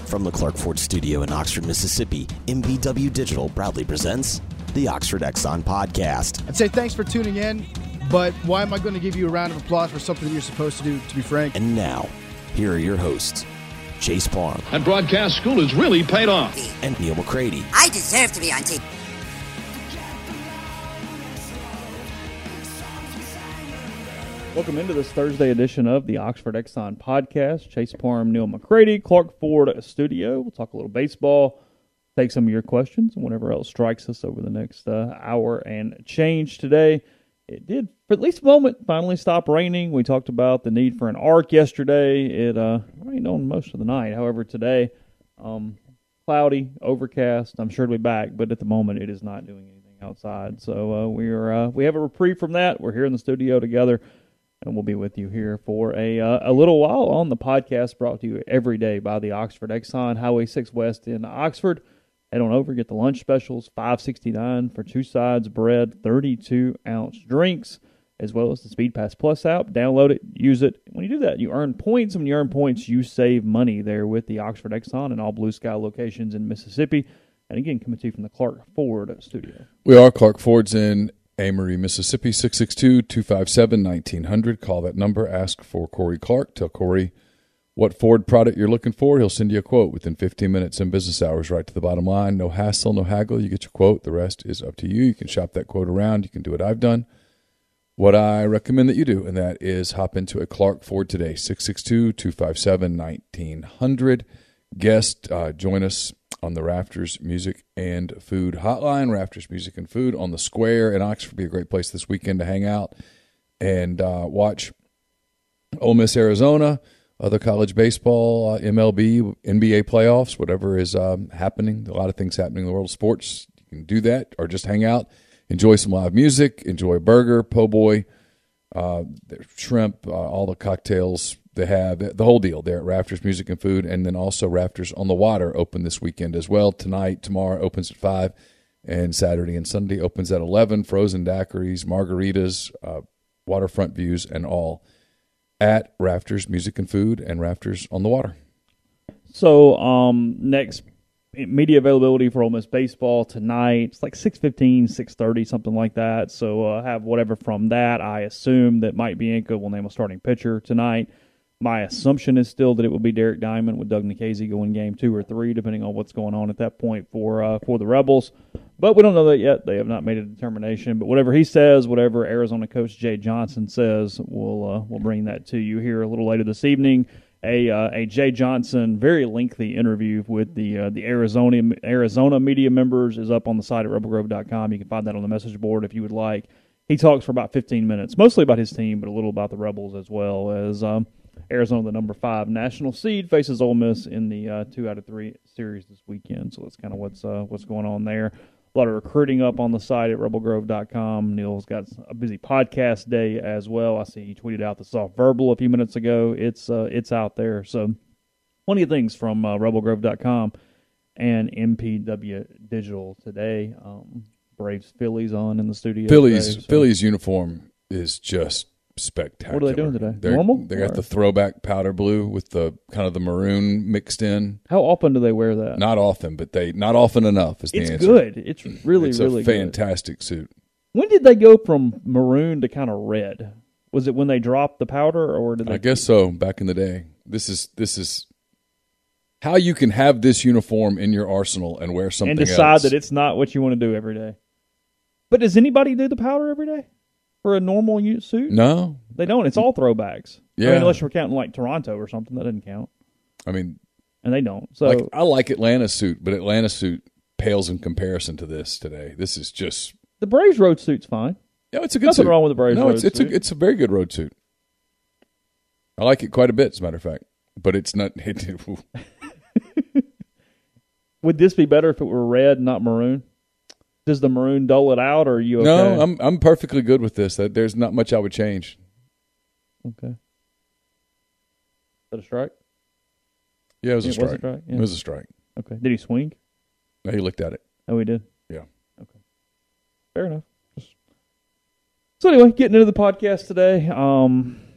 From the Clark Ford Studio in Oxford, Mississippi, MBW Digital proudly presents the Oxford Exxon Podcast. I'd say thanks for tuning in, but why am I going to give you a round of applause for something that you're supposed to do, to be frank? And now, here are your hosts, Chase Parham. And broadcast school has really paid off. And Neil McCready. I deserve to be on TV. Welcome into this Thursday edition of the Oxford Exxon Podcast. Chase Parham, Neil McCready, Clark Ford Studio. We'll talk a little baseball, take some of your questions, and whatever else strikes us over the next hour and change today. It did, for at least a moment, finally stop raining. We talked about the need for an arc yesterday. It rained on most of the night. However, today, cloudy, overcast. I'm sure it'll be back, but at the moment, it is not doing anything outside. So we have a reprieve from that. We're here in the studio together. And we'll be with you here for a little while on the podcast, brought to you every day by the Oxford Exxon, Highway 6 West in Oxford. Head on over, get the lunch specials, $5.69 for two sides, bread, 32-ounce drinks, as well as the Speed Pass Plus app. Download it, use it. When you do that, you earn points. When you earn points, you save money there with the Oxford Exxon and all Blue Sky locations in Mississippi. And again, coming to you from the Clark Ford Studio. We are Clark Ford's in Amory, Mississippi, 662-257-1900. Call that number. Ask for Corey Clark. Tell Corey what Ford product you're looking for. He'll send you a quote within 15 minutes in business hours, right to the bottom line. No hassle, no haggle. You get your quote. The rest is up to you. You can shop that quote around. You can do what I've done, what I recommend that you do, and that is hop into a Clark Ford today, 662-257-1900. Guest, join us on the Rafters Music and Food Hotline. Rafters Music and Food on the Square in Oxford. Be a great place this weekend to hang out and watch Ole Miss, Arizona, other college baseball, MLB, NBA playoffs, whatever is happening. A lot of things happening in the world of sports. You can do that or just hang out, enjoy some live music, enjoy a burger, po' boy, shrimp, all the cocktails they have, the whole deal there at Rafters Music and Food. And then also Rafters on the Water open this weekend as well. Tonight, tomorrow opens at 5, and Saturday and Sunday opens at 11. Frozen daiquiris, margaritas, waterfront views, and all at Rafters Music and Food and Rafters on the Water. So next media availability for Ole Miss baseball tonight, it's like 6:15, 6:30, something like that. So have whatever from that. I assume that Mike Bianco will name a starting pitcher tonight. My assumption is still that it will be Derek Diamond with Doug Nikhazy going game 2 or 3, depending on what's going on at that point for the Rebels. But we don't know that yet. They have not made a determination. But whatever he says, whatever Arizona coach Jay Johnson says, we'll bring that to you here a little later this evening. A Jay Johnson very lengthy interview with the Arizona media members is up on the site at rebelgrove.com. You can find that on the message board if you would like. He talks for about 15 minutes, mostly about his team, but a little about the Rebels as well as Arizona, the number 5 national seed, faces Ole Miss in the 2 out of 3 series this weekend. So that's kind of what's going on there. A lot of recruiting up on the site at rebelgrove.com. Neil's got a busy podcast day as well. I see he tweeted out the soft verbal a few minutes ago. It's out there. So plenty of things from rebelgrove.com and MPW Digital today. Braves Phillies on in the studio. Phillies uniform is just spectacular. What are they doing today? Normal? They got the throwback powder blue with the kind of the maroon mixed in. How often do they wear that? Not often, but not often enough is the answer. It's good. It's really it's really a fantastic suit. When did they go from maroon to kind of red? Was it when they dropped the powder, or did they? I guess so. Back in the day, this is how you can have this uniform in your arsenal and wear something and decide else. that it's not what you want to do every day. But does anybody do the powder every day for a normal suit? No, they don't. It's all throwbacks. Yeah, I mean, unless you're counting like Toronto or something, that doesn't count. I mean, and they don't. So I like Atlanta's suit, but Atlanta's suit pales in comparison to this today. This is just the Braves road suit's fine. Yeah, it's a good Nothing suit. wrong with the Braves road suit. It's a very good road suit. I like it quite a bit, as a matter of fact. But it's not. Would this be better if it were red, not maroon? Does the maroon dull it out, or are you okay? No, I'm perfectly good with this. There's not much I would change. Okay. Is that a strike? Yeah, it was a strike. Yeah. It was a strike. Okay. Did he swing? No, he looked at it. Oh, he did? Yeah. Okay. Fair enough. So anyway, getting into the podcast today.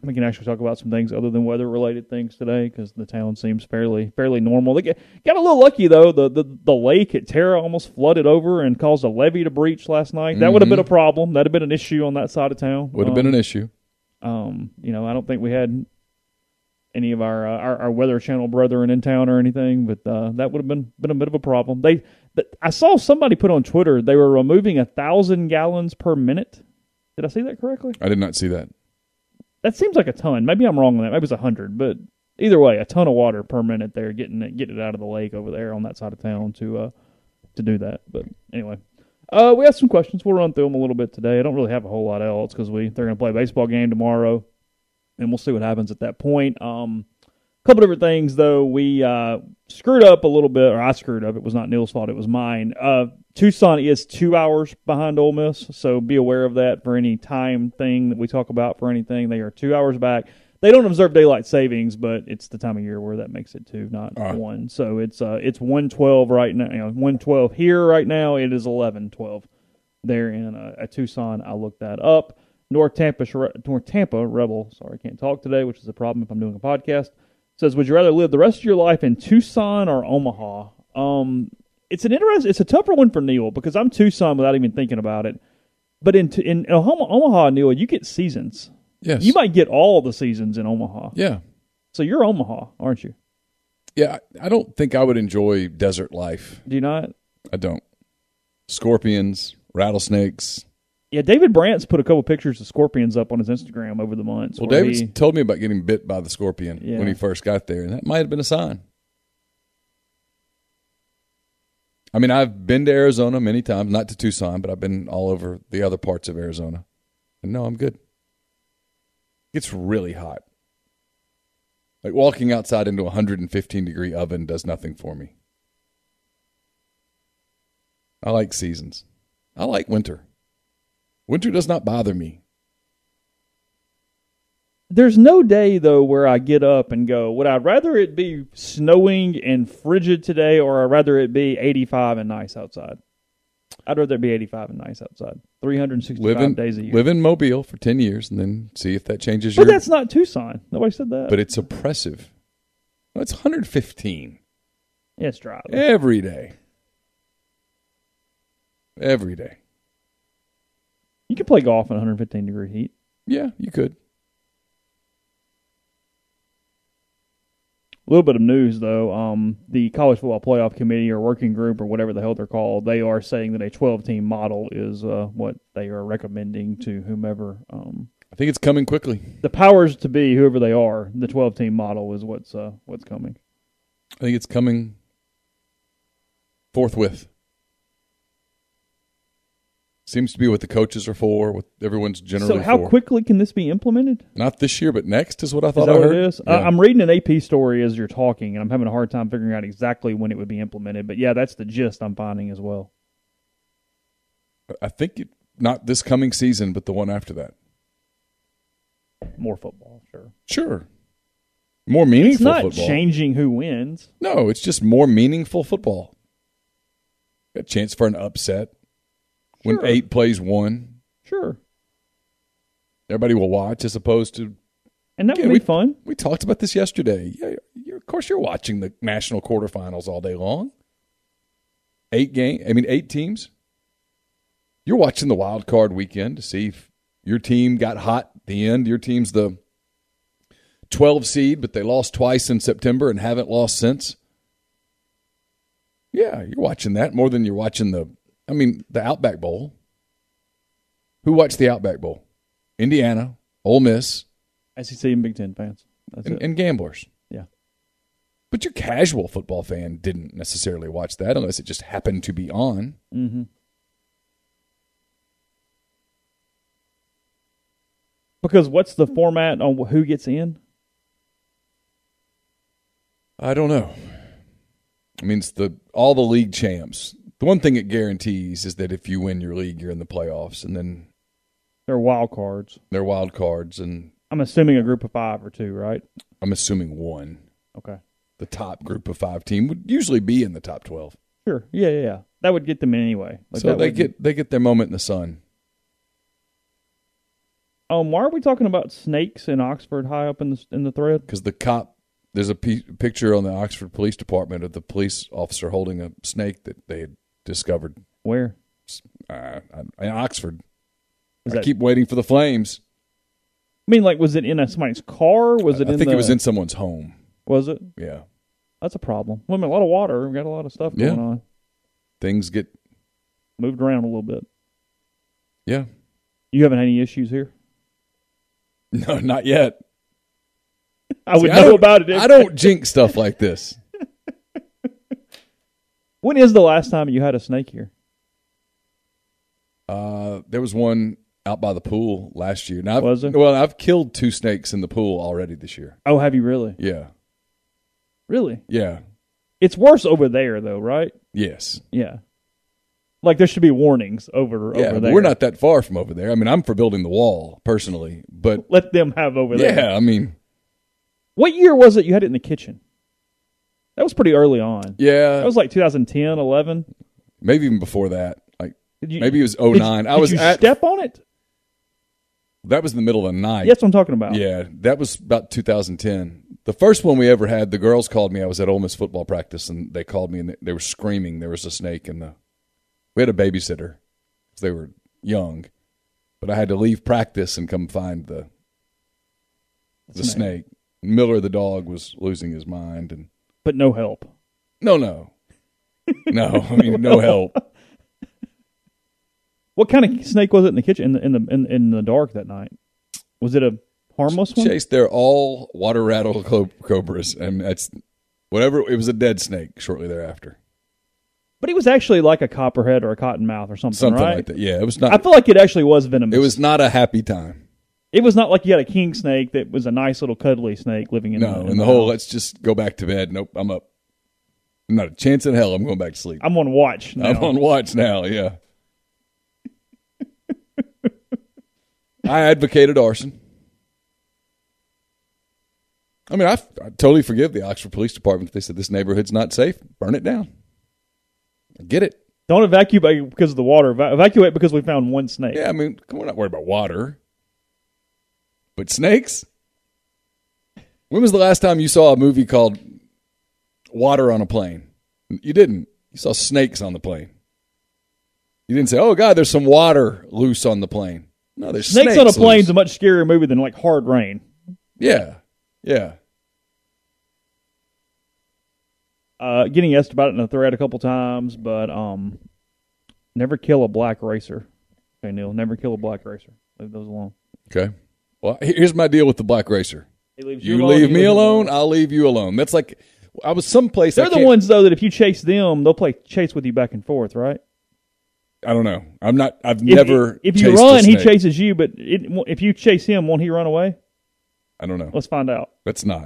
We can actually talk about some things other than weather-related things today because the town seems fairly normal. They got a little lucky, though. The lake at Terra almost flooded over and caused a levee to breach last night. That would have been a problem. That would have been an issue on that side of town. Would have been an issue. I don't think we had any of our Weather Channel brethren in town or anything, but that would have been a bit of a problem. I saw somebody put on Twitter they were removing 1,000 gallons per minute. Did I see that correctly? I did not see that. That seems like a ton. Maybe I'm wrong on that. Maybe it's 100, but either way, a ton of water per minute there, getting it out of the lake over there on that side of town to do that. But anyway, we have some questions. We'll run through them a little bit today. I don't really have a whole lot else because they're going to play a baseball game tomorrow, and we'll see what happens at that point. A couple different things, though. We screwed up a little bit, or I screwed up. It was not Neil's fault. It was mine. Tucson is 2 hours behind Ole Miss, so be aware of that for any time thing that we talk about for anything. They are 2 hours back. They don't observe daylight savings, but it's the time of year where that makes it 2, not 1. So it's 1:12 right now. 1:12 here right now. It is 11:12 there in Tucson. I looked that up. North Tampa Rebel. Sorry, I can't talk today, which is a problem if I'm doing a podcast. Says, would you rather live the rest of your life in Tucson or Omaha? It's a tougher one for Neil because I'm Tucson without even thinking about it. But in Omaha, Neil, you get seasons. Yes. You might get all the seasons in Omaha. Yeah. So you're Omaha, aren't you? Yeah, I don't think I would enjoy desert life. Do you not? I don't. Scorpions, rattlesnakes. Yeah, David Brandt's put a couple pictures of scorpions up on his Instagram over the months. Well, David's told me about getting bit by the scorpion Yeah. when he first got there, and that might have been a sign. I mean, I've been to Arizona many times, not to Tucson, but I've been all over the other parts of Arizona. And no, I'm good. It's really hot. Like walking outside into a 115-degree oven does nothing for me. I like seasons. I like winter. Winter does not bother me. There's no day, though, where I get up and go, would I rather it be snowing and frigid today or I'd rather it be 85 and nice outside? I'd rather it be 85 and nice outside. 365 days a year. Live in Mobile for 10 years and then see if that changes But that's not Tucson. Nobody said that. But it's oppressive. No, it's 115. Yeah, it's dry. Though. Every day. Every day. You can play golf in 115-degree heat. Yeah, you could. A little bit of news, though. The College Football Playoff Committee or Working Group or whatever the hell they're called, they are saying that a 12-team model is what they are recommending to whomever. I think it's coming quickly. The powers to be, whoever they are, the 12-team model is what's coming. I think it's coming forthwith. Seems to be what the coaches are for, what everyone's generally for. So how quickly can this be implemented? Not this year, but next is what I thought Is that I what heard. it is? Yeah. I'm reading an AP story as you're talking, and I'm having a hard time figuring out exactly when it would be implemented. But, yeah, that's the gist I'm finding as well. I think not this coming season, but the one after that. More football, sure. Sure. More meaningful It's not football. changing who wins. No, it's just more meaningful football. A chance for an upset. When Sure. 8 plays 1. Sure. Everybody will watch as opposed to... And that Yeah, would be fun. We talked about this yesterday. Yeah, of course you're watching the national quarterfinals all day long. 8 teams. You're watching the wild card weekend to see if your team got hot at the end. Your team's the 12 seed, but they lost twice in September and haven't lost since. Yeah, you're watching that more than you're watching the Outback Bowl. Who watched the Outback Bowl? Indiana, Ole Miss, SEC and Big Ten fans. That's it. and gamblers. Yeah. But your casual football fan didn't necessarily watch that unless it just happened to be on. Mm-hmm. Because what's the format on who gets in? I don't know. I mean, it's all the league champs. The one thing it guarantees is that if you win your league, you're in the playoffs, and then They're wild cards. they're wild cards, and I'm assuming a group of 5 or 2, right? I'm assuming 1. Okay. The top group of 5 team would usually be in the top 12. Sure. Yeah. That would get them in anyway. So they get their moment in the sun. Why are we talking about snakes in Oxford high up in the thread? Because the cop, there's a picture on the Oxford Police Department of the police officer holding a snake that they had discovered. Where? In Oxford. Is I that- keep waiting for the flames. I mean, like, was it in somebody's car? Was it? I think it was in someone's home. Was it? Yeah. That's a problem. Well, I mean, a lot of water. We've got a lot of stuff going on. Things get Moved around a little bit. Yeah. You haven't had any issues here? No, not yet. I would See, know about it. I don't jinx stuff like this. When is the last time you had a snake here? There was one out by the pool last year. Now, Was there? Well, I've killed 2 snakes in the pool already this year. Oh, have you really? Yeah. Really? Yeah. It's worse over there, though, right? Yes. Yeah. Like, there should be warnings over Yeah, there. but we're not that far from over there. I mean, I'm for building the wall, personally. But, Let them have over there. yeah, I mean, What year was it you had it in the kitchen? That was pretty early on. yeah, That was like 2010, 11. maybe even before that. Like Did you, maybe it was did 09. you- I was did you at step on it? that was in the middle of the night. That's what I'm talking about. Yeah, that was about 2010. The first one we ever had, the girls called me. I was at Ole Miss football practice, and they called me, and they were screaming. There was a snake in the. We had a babysitter because they were young, but I had to leave practice and come find the snake. Miller, the dog, was losing his mind, and But no help. no. I mean, no help. What kind of snake was it in the kitchen in the dark that night? Was it a harmless one? Chase, they're all water rattle cobras, and that's whatever. It was a dead snake shortly thereafter. But he was actually like a copperhead or a cottonmouth or something, right? Like that. Yeah, it was not. I feel like it actually was venomous. It was not a happy time. It was not like you had a king snake that was a nice little cuddly snake living in the whole let's just go back to bed. Nope, I'm up. Not a chance in hell I'm going back to sleep. I'm on watch now. I'm on watch now, yeah. I advocated arson. I mean, I totally forgive the Oxford Police Department if they said this neighborhood's not safe. Burn it down. I get it. Don't evacuate because of the water. Evacuate because we found one snake. Yeah, I mean, we're not worried about water. But snakes? When was the last time you saw a movie called Water on a Plane? You didn't. You saw snakes on the plane. You didn't say, oh, God, there's some water loose on the plane. No, there's snakes on a plane is loose. a much scarier movie than like Hard Rain. Yeah. Getting asked about it in the thread a couple times, but never kill a black racer. Okay, Neil, never kill a black racer. Leave those alone. Okay. Well, here's my deal with the black racer. He leaves You alone, leave he me leaves him alone, I'll leave you alone. That's like, I was someplace. They're the ones, though, that if you chase them, they'll play chase with you back and forth, right? I don't know. I've never. If you chased a run, he snake. chases you, but if you chase him, won't he run away? I don't know. Let's find out. That's not.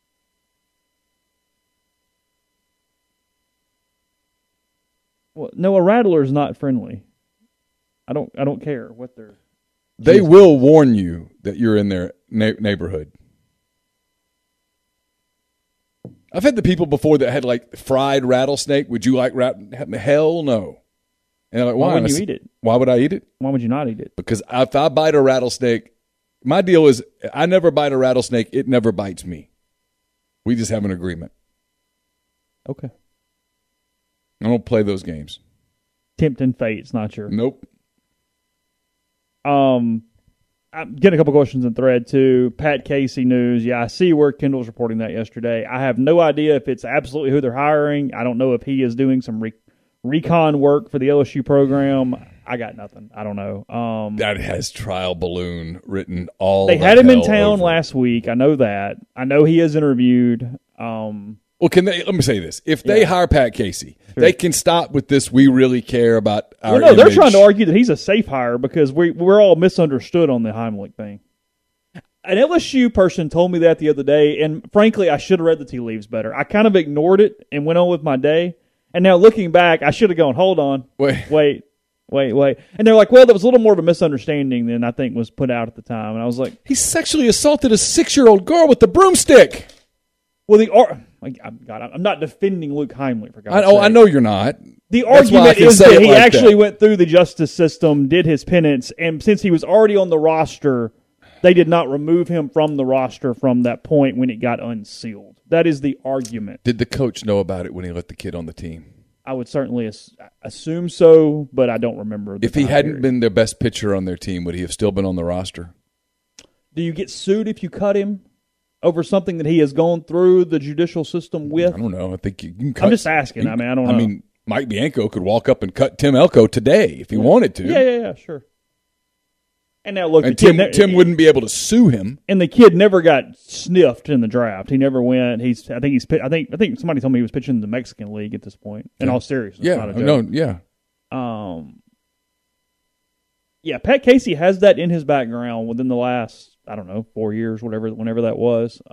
Well, no, a rattler is not friendly. I don't care what they're. They will warn you that you're in their neighborhood. I've had the people before that had like fried rattlesnake. Would you like Hell no. And they're like, Why would you eat it? Why would I eat it? Why would you not eat it? Because if I bite a rattlesnake, my deal is I never bite a rattlesnake. It never bites me. We just have an agreement. Okay. I don't play those games. Tempting fate. It's not your. Nope. I'm getting a couple questions in thread too. Pat Casey news. Yeah, I see where Kendall's reporting that yesterday. I have no idea if it's absolutely who they're hiring. I don't know if he is doing some recon work for the LSU program. I got nothing. I don't know. That has trial balloon written all. They had him in town last week. I know that. I know he is interviewed. Well, let me say this: if they hire Pat Casey, they can stop with this. We really care about our. Well, no, they're image. trying to argue that he's a safe hire because we're all misunderstood on the Heimlich thing. An LSU person told me that the other day, and frankly, I should have read the tea leaves better. I kind of ignored it and went on with my day. And now looking back, I should have gone, hold on, wait. And they're like, well, that was a little more of a misunderstanding than I think was put out at the time. And I was like, he sexually assaulted a 6-year-old girl with the broomstick. Well, I'm not defending Luke Heimlich for God's sake. I know you're not. The That's why I argument can is say that it he like actually that. went through the justice system, did his penance, and since he was already on the roster, They did not remove him from the roster from that point when it got unsealed. That is the argument. Did the coach know about it when he let the kid on the team? I would certainly assume so, but I don't remember. If he hadn't been their best pitcher on their team, would he have still been on the roster? Do you get sued if you cut him over something that he has gone through the judicial system with? I don't know. I think you can cut. I'm just asking. I don't know. I mean, Mike Bianco could walk up and cut Tim Elko today if he wanted to. Yeah, sure. And now look, Tim wouldn't be able to sue him. And the kid never got sniffed in the draft. He never went. I think somebody told me he was pitching in the Mexican League at this point. In all seriousness, yeah, not a joke. Yeah. Pat Casey has that in his background within the last 4 years, whenever that was.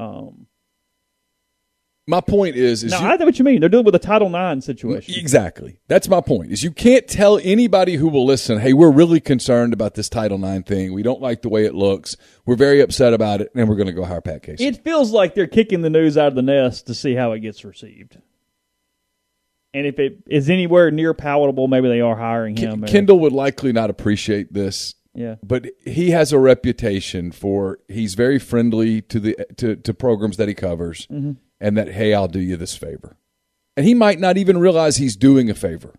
My point is I know what you mean. They're dealing with a Title IX situation. Exactly. That's my point. Is you can't tell anybody who will listen, hey, we're really concerned about this Title IX thing. We don't like the way it looks. We're very upset about it, and we're going to go hire Pat Casey. It feels like they're kicking the news out of the nest to see how it gets received. And if it is anywhere near palatable, maybe they are hiring him. Kendall would likely not appreciate this. Yeah. But he has a reputation for he's very friendly to programs that he covers. Mm-hmm. And that, hey, I'll do you this favor. And he might not even realize he's doing a favor.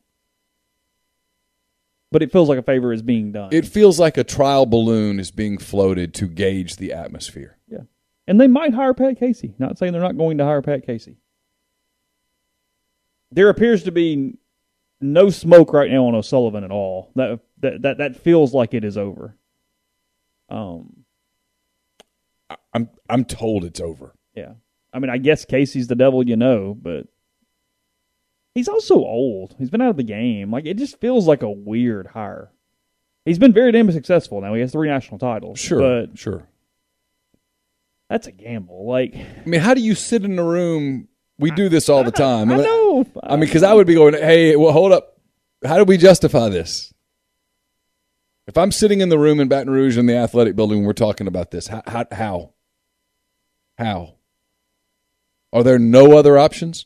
But it feels like a favor is being done. It feels like a trial balloon is being floated to gauge the atmosphere. Yeah. And they might hire Pat Casey. Not saying they're not going to hire Pat Casey. There appears to be no smoke right now on O'Sullivan at all. That feels like it is over. I'm told it's over. Yeah. I mean, I guess Casey's the devil but he's also old. He's been out of the game. Like, it just feels like a weird hire. He's been very damn successful now. He has 3 national titles. Sure. That's a gamble. Like, I mean, how do you sit in a room? We do this all the time. I know. I mean, because I would be going, hey, well, hold up. How do we justify this? If I'm sitting in the room in Baton Rouge in the athletic building when we're talking about this, how? Are there no other options?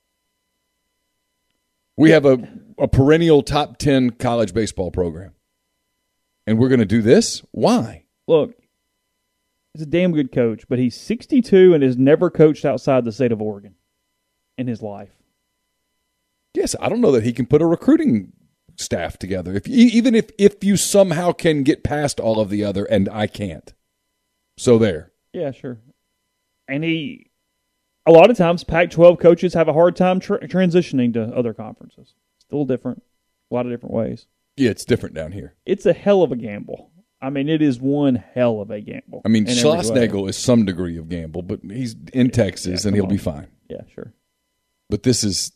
We have a perennial top 10 college baseball program. And we're going to do this? Why? Look, he's a damn good coach, but he's 62 and has never coached outside the state of Oregon in his life. Yes, I don't know that he can put a recruiting staff together. Even if you somehow can get past all of the other, and I can't. So there. Yeah, sure. And a lot of times, Pac-12 coaches have a hard time transitioning to other conferences. It's a little different, a lot of different ways. Yeah, it's different down here. It's a hell of a gamble. I mean, it is one hell of a gamble. I mean, Schlossnagle is some degree of gamble, but he's in Texas, and he'll be fine. Yeah, sure. But this is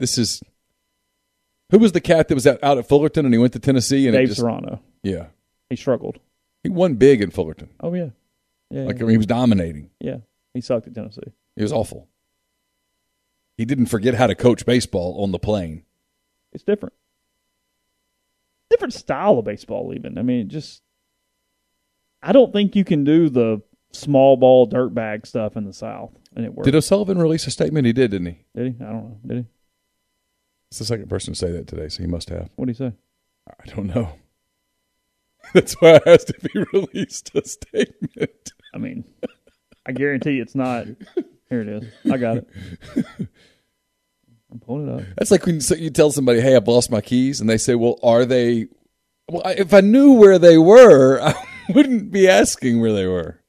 who was the cat that was out at Fullerton, and he went to Tennessee? And Dave Serrano. Yeah. He struggled. He won big in Fullerton. Oh, yeah. I mean, he was dominating. Yeah, he sucked at Tennessee. It was awful. He didn't forget how to coach baseball on the plane. It's different. Different style of baseball, even. I mean, I don't think you can do the small ball dirtbag stuff in the South, and it works. Did O'Sullivan release a statement? He did, didn't he? Did he? I don't know. Did he? It's the second person to say that today, so he must have. What did he say? I don't know. That's why I asked if he released a statement. I mean, I guarantee it's not. Here it is. I got it. I'm pulling it up. That's like when you tell somebody, hey, I've lost my keys, and they say, well, are they? Well, if I knew where they were, I wouldn't be asking where they were.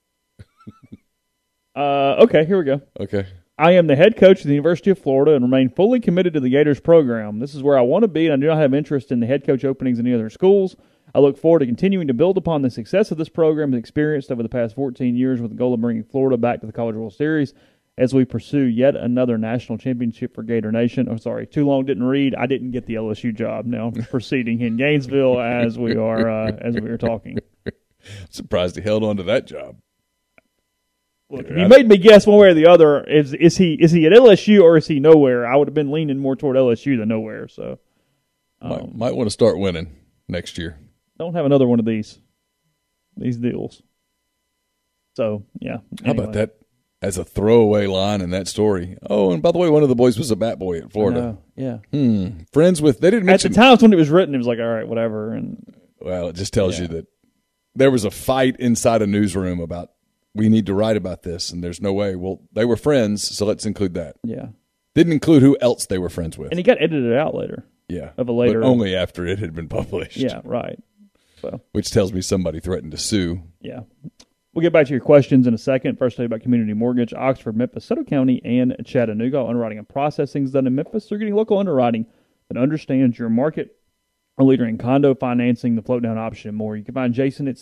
Okay, here we go. Okay. I am the head coach of the University of Florida and remain fully committed to the Gators program. This is where I want to be, and I do not have interest in the head coach openings in any other schools. I look forward to continuing to build upon the success of this program experienced over the past 14 years with the goal of bringing Florida back to the College World Series as we pursue yet another national championship for Gator Nation. Oh, sorry, too long didn't read. I didn't get the LSU job. Now proceeding in Gainesville as we are talking. I'm surprised he held on to that job. Look, if you made me guess one way or the other, is he at LSU or is he nowhere? I would have been leaning more toward LSU than nowhere. So might want to start winning next year. Don't have another one of these deals. So yeah. Anyway. How about that as a throwaway line in that story? Oh, and by the way, one of the boys was a bat boy at Florida. Yeah. Friends with. They didn't mention at the times when it was written. It was like, all right, whatever. And well, it just tells you that there was a fight inside a newsroom about we need to write about this, and there's no way. Well, they were friends, so let's include that. Yeah. Didn't include who else they were friends with. And he got edited out later. Yeah. Of a later. But only after it had been published. Yeah, right. So. Which tells me somebody threatened to sue. Yeah. We'll get back to your questions in a second. First, tell you about Community Mortgage, Oxford, Memphis, Soto County, and Chattanooga. Underwriting and processing is done in Memphis. They're getting local underwriting that understands your market. A leader in condo financing, the float down option, and more. You can find Jason at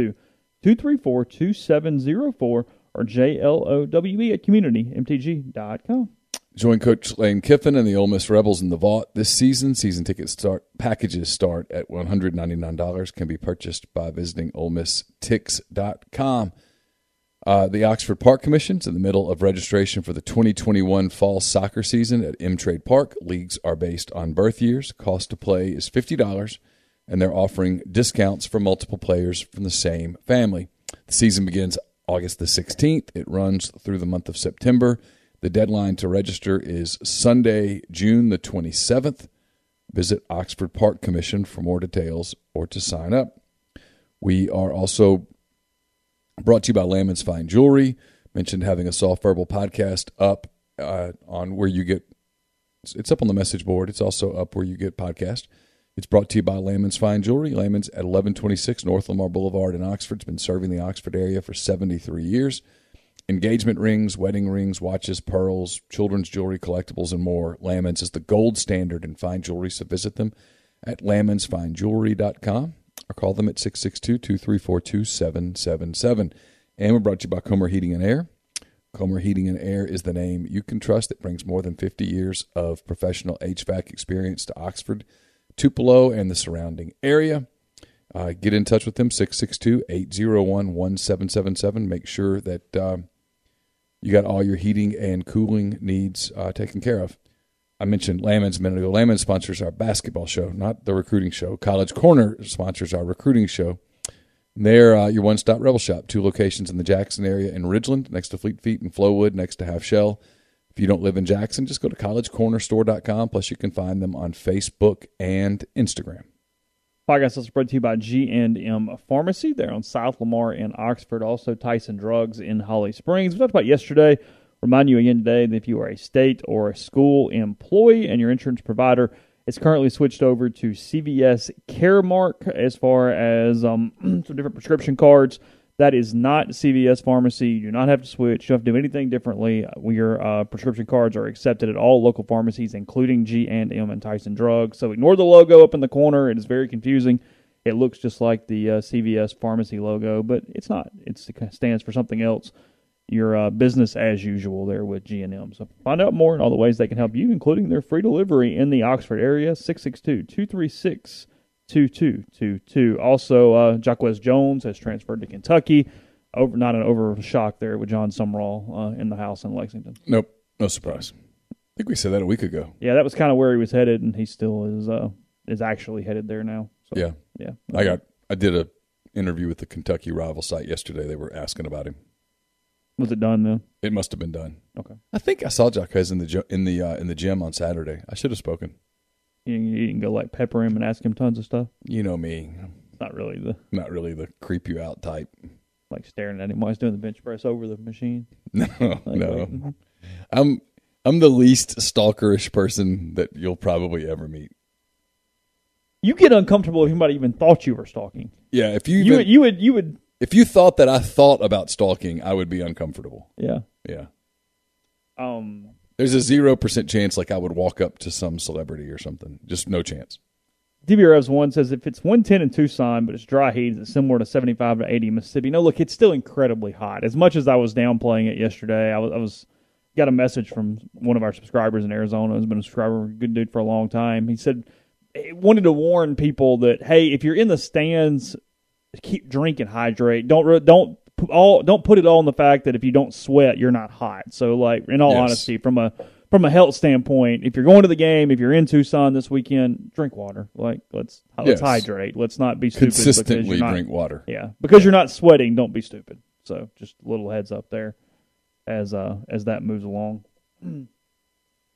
662-234-2704 or JLOWE at communitymtg.com. Join Coach Lane Kiffin and the Ole Miss Rebels in the Vaught this season. Season ticket packages start at $199. Can be purchased by visiting OleMissTix.com. The Oxford Park Commission's in the middle of registration for the 2021 fall soccer season at M-Trade Park. Leagues are based on birth years. Cost to play is $50, and they're offering discounts for multiple players from the same family. The season begins August the 16th. It runs through the month of September. The deadline to register is Sunday, June the 27th. Visit Oxford Park Commission for more details or to sign up. We are also brought to you by Lammon's Fine Jewelry. Mentioned having a Soft Verbal podcast up on where you get – it's up on the message board. It's also up where you get podcasts. It's brought to you by Lammon's Fine Jewelry. Lammon's at 1126 North Lamar Boulevard in Oxford. It's been serving the Oxford area for 73 years. Engagement rings, wedding rings, watches, pearls, children's jewelry, collectibles, and more. Lammon's is the gold standard in fine jewelry, so visit them at lammonsfinejewelry.com or call them at 662-234-2777. And we're brought to you by Comer Heating and Air. Comer Heating and Air is the name you can trust that brings more than 50 years of professional HVAC experience to Oxford, Tupelo, and the surrounding area. Get in touch with them, 662-801-1777. Make sure that you got all your heating and cooling needs taken care of. I mentioned Lammon's a minute ago. Lammon's sponsors our basketball show, not the recruiting show. College Corner sponsors our recruiting show. They're your one-stop Rebel Shop, 2 locations in the Jackson area in Ridgeland, next to Fleet Feet and Flowwood, next to Half Shell. If you don't live in Jackson, just go to collegecornerstore.com. Plus, you can find them on Facebook and Instagram. Podcast is brought to you by G&M Pharmacy. They're on South Lamar and Oxford. Also, Tyson Drugs in Holly Springs. We talked about yesterday. Remind you again today that if you are a state or a school employee and your insurance provider is currently switched over to CVS Caremark as far as some different prescription cards. That is not CVS Pharmacy. You do not have to switch. You don't have to do anything differently. Your prescription cards are accepted at all local pharmacies, including G&M and Tyson Drugs. So ignore the logo up in the corner. It is very confusing. It looks just like the CVS Pharmacy logo, but it's not. It stands for something else. Your business as usual there with G&M. So find out more on all the ways they can help you, including their free delivery in the Oxford area, 662-236-2222. Also, Jacquez Jones has transferred to Kentucky. Not an overshock there with John Sumrall in the house in Lexington. Nope, no surprise. I think we said that a week ago. Yeah, that was kind of where he was headed, and he still is actually headed there now. So, yeah. Okay. I did a interview with the Kentucky rival site yesterday. They were asking about him. Was it done then? It must have been done. Okay. I think I saw Jacquez in the gym on Saturday. I should have spoken. You can go like pepper him and ask him tons of stuff. You know me. Not really the creep you out type. Like staring at him while he's doing the bench press over the machine. No. I'm the least stalkerish person that you'll probably ever meet. You get uncomfortable if anybody even thought you were stalking. Yeah, if you would. If you thought that I thought about stalking, I would be uncomfortable. Yeah. Yeah. There's a 0% chance like I would walk up to some celebrity or something. Just no chance. DBRS 1 says if it's 110 in Tucson, but it's dry heat, it's similar to 75 to 80 in Mississippi. No, look, it's still incredibly hot. As much as I was downplaying it yesterday, I got a message from one of our subscribers in Arizona who's been a subscriber, a good dude for a long time. He said he wanted to warn people that, hey, if you're in the stands, keep drinking, hydrate. Don't put it all in the fact that if you don't sweat, you're not hot. So, like, in all honesty, from a health standpoint, if you're going to the game, if you're in Tucson this weekend, drink water. Like, let's hydrate. Let's not be stupid. Consistently drink water. Yeah, because you're not sweating, don't be stupid. So, just a little heads up there as that moves along.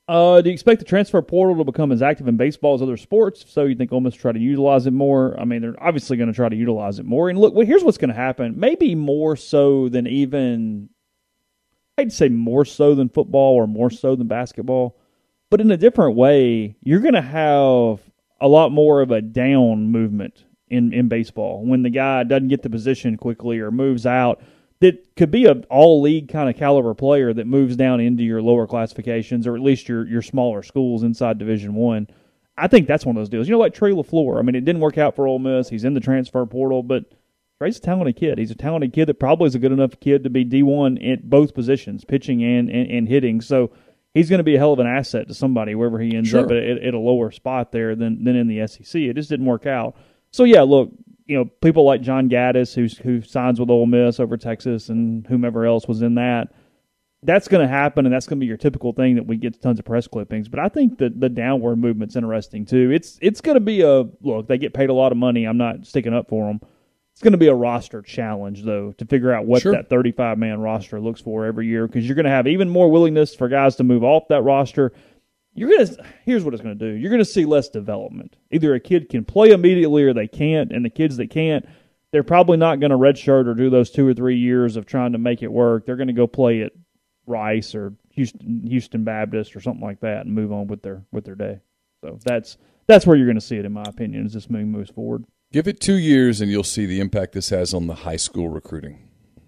Do you expect the transfer portal to become as active in baseball as other sports? If so, you think Ole Miss will try to utilize it more? I mean, they're obviously going to try to utilize it more. And look, here's what's going to happen. Maybe more so than even, I'd say more so than football or more so than basketball. But in a different way, you're going to have a lot more of a down movement in baseball when the guy doesn't get the position quickly or moves out. That could be an all-league kind of caliber player that moves down into your lower classifications or at least your smaller schools inside Division I. I think that's one of those deals. You know, like Trey LaFleur. I mean, it didn't work out for Ole Miss. He's in the transfer portal, but Trey's a talented kid. He's a talented kid that probably is a good enough kid to be D1 at both positions, pitching and hitting. So he's going to be a hell of an asset to somebody wherever he ends up at a lower spot there than in the SEC. It just didn't work out. So, yeah, look, you know, people like John Gaddis, who signs with Ole Miss over Texas and whomever else was in that, that's going to happen, and that's going to be your typical thing that we get tons of press clippings. But I think that the downward movement's interesting, too. It's going to be look, they get paid a lot of money. I'm not sticking up for them. It's going to be a roster challenge, though, to figure out what that 35-man roster looks for every year because you're going to have even more willingness for guys to move off that roster. Here's what it's going to do. You're going to see less development. Either a kid can play immediately or they can't, and the kids that can't, they're probably not going to redshirt or do those 2 or 3 years of trying to make it work. They're going to go play at Rice or Houston Baptist or something like that and move on with their day. So that's where you're going to see it, in my opinion, as this moves forward. Give it 2 years, and you'll see the impact this has on the high school recruiting.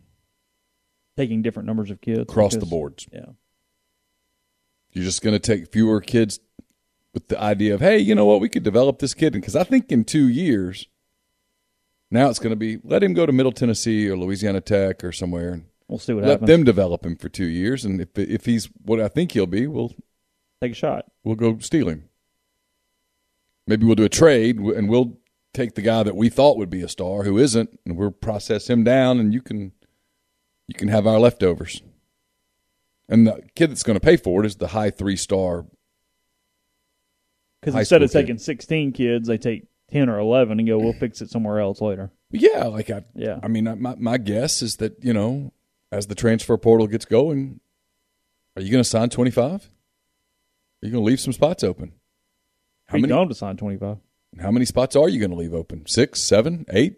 Taking different numbers of kids. Across the boards. Yeah. You're just going to take fewer kids with the idea of, hey, you know what, we could develop this kid. Because I think in 2 years, now it's going to be, let him go to Middle Tennessee or Louisiana Tech or somewhere. And we'll see what happens. Let them develop him for 2 years. And if he's what I think he'll be, we'll take a shot. We'll go steal him. Maybe we'll do a trade, and we'll take the guy that we thought would be a star who isn't, and we'll process him down, and you can have our leftovers. And the kid that's going to pay for it is the high 3-star. Because instead of taking 16 kids, they take 10 or 11 and go, we'll fix it somewhere else later. Yeah, I mean, my guess is that, you know, as the transfer portal gets going, are you going to sign 25? Are you going to leave some spots open? How many going to sign 25? How many spots are you going to leave open? 6, 7, 8?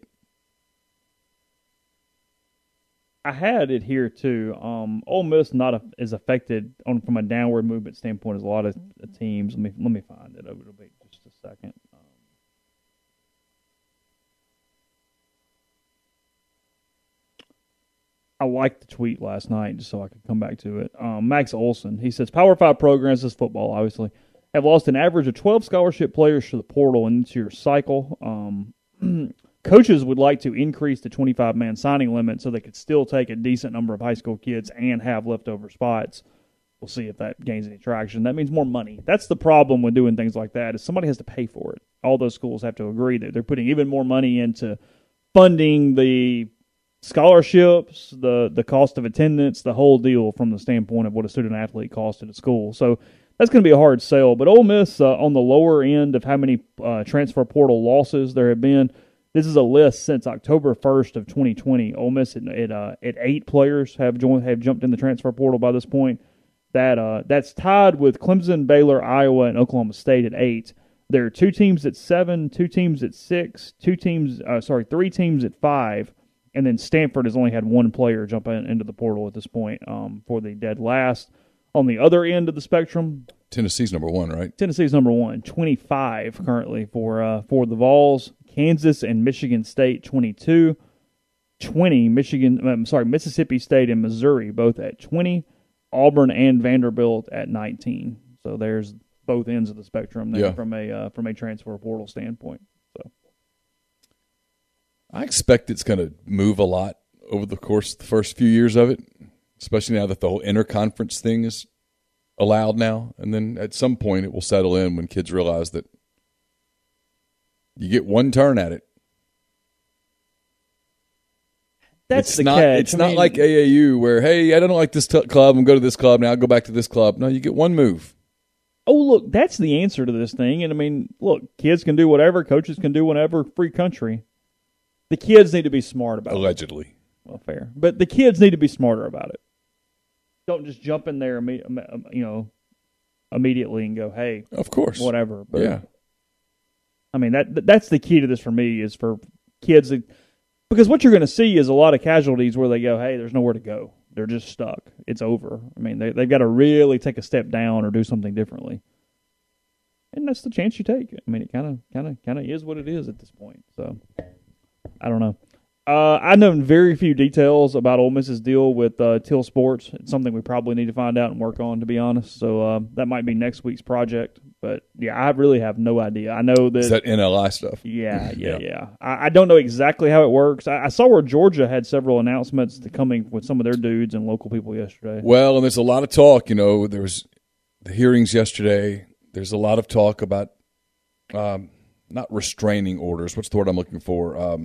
I had it here too. Ole Miss not as affected from a downward movement standpoint as a lot of teams. Let me find it over to just a second. I liked the tweet last night just so I could come back to it. Max Olson, he says, Power 5 programs, this is football obviously, have lost an average of 12 scholarship players to the portal in this year's cycle. Coaches would like to increase the 25-man signing limit so they could still take a decent number of high school kids and have leftover spots. We'll see if that gains any traction. That means more money. That's the problem with doing things like that is somebody has to pay for it. All those schools have to agree that they're putting even more money into funding the scholarships, the cost of attendance, the whole deal from the standpoint of what a student-athlete costs at a school. So that's going to be a hard sell. But Ole Miss on the lower end of how many transfer portal losses there have been, this is a list since October 1st of 2020. Ole Miss at 8 players have jumped in the transfer portal by this point. That's tied with Clemson, Baylor, Iowa, and Oklahoma State at 8. There are 2 teams at 7, 2 teams at 6, 3 teams at 5, and then Stanford has only had 1 player jump into the portal at this point for the dead last. On the other end of the spectrum, Tennessee's number 1, right? Tennessee's number 1, 25 currently for the Vols. Kansas and Michigan State 22, 20 Mississippi State and Missouri both at 20, Auburn and Vanderbilt at 19. So there's both ends of the spectrum there from a transfer portal standpoint. So I expect it's going to move a lot over the course of the first few years of it, especially now that the whole interconference thing is allowed now. And then at some point it will settle in when kids realize that you get one turn at it. It's not like AAU where, hey, I don't like this club. I'm going to go to this club now. I'll go back to this club. No, you get one move. Oh, look, that's the answer to this thing. And, I mean, look, kids can do whatever. Coaches can do whatever. Free country. The kids need to be smart about it. Allegedly. Well, fair. But the kids need to be smarter about it. Don't just jump in there and, immediately and go, hey, Of course. whatever. But, Yeah. I mean, that's the key to this for me is for kids because what you're going to see is a lot of casualties where they go, hey, there's nowhere to go. They're just stuck. It's over. I mean, they've got to really take a step down or do something differently. And that's the chance you take. I mean, it kind of is what it is at this point. So, I don't know. I know very few details about Ole Miss's deal with Teal Sports. It's something we probably need to find out and work on, to be honest. So that might be next week's project. But, yeah, I really have no idea. I know that... Is that NLI stuff? Yeah. I don't know exactly how it works. I saw where Georgia had several announcements coming with some of their dudes and local people yesterday. Well, and there's a lot of talk. There was the hearings yesterday. There's a lot of talk about not restraining orders. What's the word I'm looking for?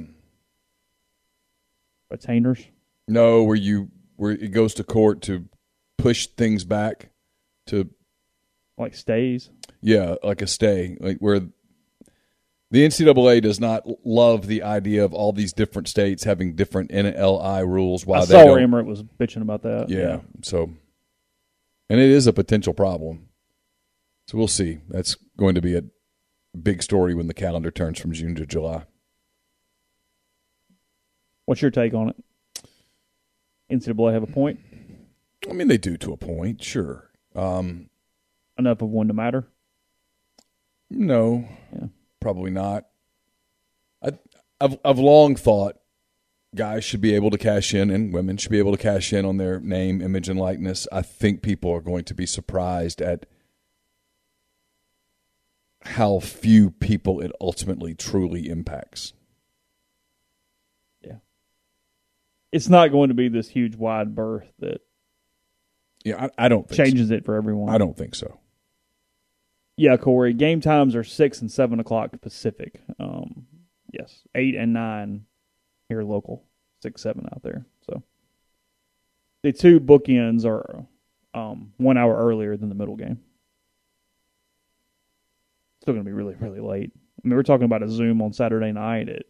Retainers? No, where it goes to court to push things back to... Like stays? Yeah, like a stay, like where the NCAA does not love the idea of all these different states having different NLI rules. I saw where Emmerich was bitching about that. Yeah, so, and it is a potential problem. So we'll see. That's going to be a big story when the calendar turns from June to July. What's your take on it? NCAA have a point? I mean, they do to a point, sure. Enough of one to matter? No, probably not. I've long thought guys should be able to cash in and women should be able to cash in on their name, image, and likeness. I think people are going to be surprised at how few people it ultimately truly impacts. Yeah. It's not going to be this huge wide berth that I don't think changes it for everyone. I don't think so. Yeah, Corey. Game times are 6 and 7 o'clock Pacific. Yes, 8 and 9 here local. 6, 7 out there. So the two bookends are 1 hour earlier than the middle game. Still going to be really, really late. I mean, we're talking about a Zoom on Saturday night at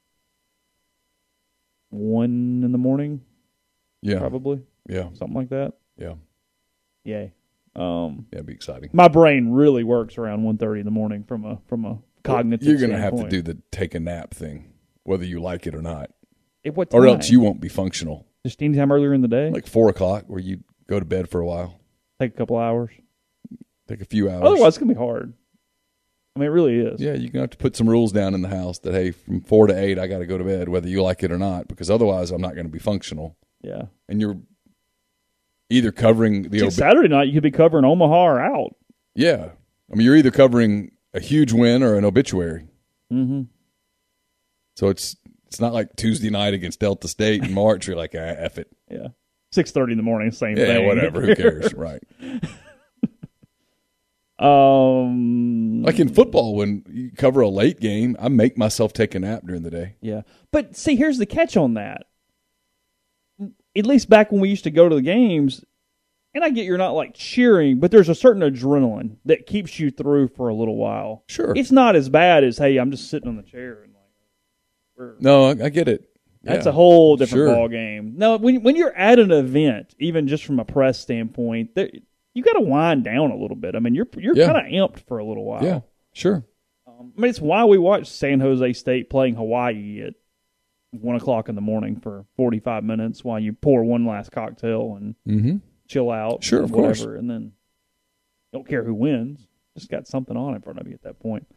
1 in the morning. Yeah, probably. Yeah, something like that. Yeah. Yay. It'd be exciting. My brain really works around 1:30 in the morning from a cognitive You're going to standpoint. have to do the take a nap thing, whether you like it or not. At what time? Or else you won't be functional. Just anytime earlier in the day? Like 4 o'clock where you go to bed for a while. Take a couple hours. Take a few hours. Otherwise, it's going to be hard. I mean, it really is. Yeah, you're going to have to put some rules down in the house that, hey, from 4 to 8, I got to go to bed, whether you like it or not, because otherwise I'm not going to be functional. Yeah. And you're either covering the... Saturday night, you could be covering Omaha or out. Yeah. I mean, you're either covering a huge win or an obituary. Mm-hmm. So it's not like Tuesday night against Delta State in March. You're like, F it. Yeah. 6:30 in the morning, same thing. Yeah, whatever. Who cares? Right. Like in football, when you cover a late game, I make myself take a nap during the day. Yeah. But see, here's the catch on that. At least back when we used to go to the games, and I get you're not like cheering, but there's a certain adrenaline that keeps you through for a little while. Sure. It's not as bad as, hey, I'm just sitting on the chair. And no, I get it. That's a whole different ball game. No, when you're at an event, even just from a press standpoint, you got to wind down a little bit. I mean, you're kind of amped for a little while. Yeah, sure. I mean, it's why we watch San Jose State playing Hawaii at 1 o'clock in the morning for 45 minutes while you pour one last cocktail and chill out. Sure, of course. And then don't care who wins. Just got something on in front of you at that point.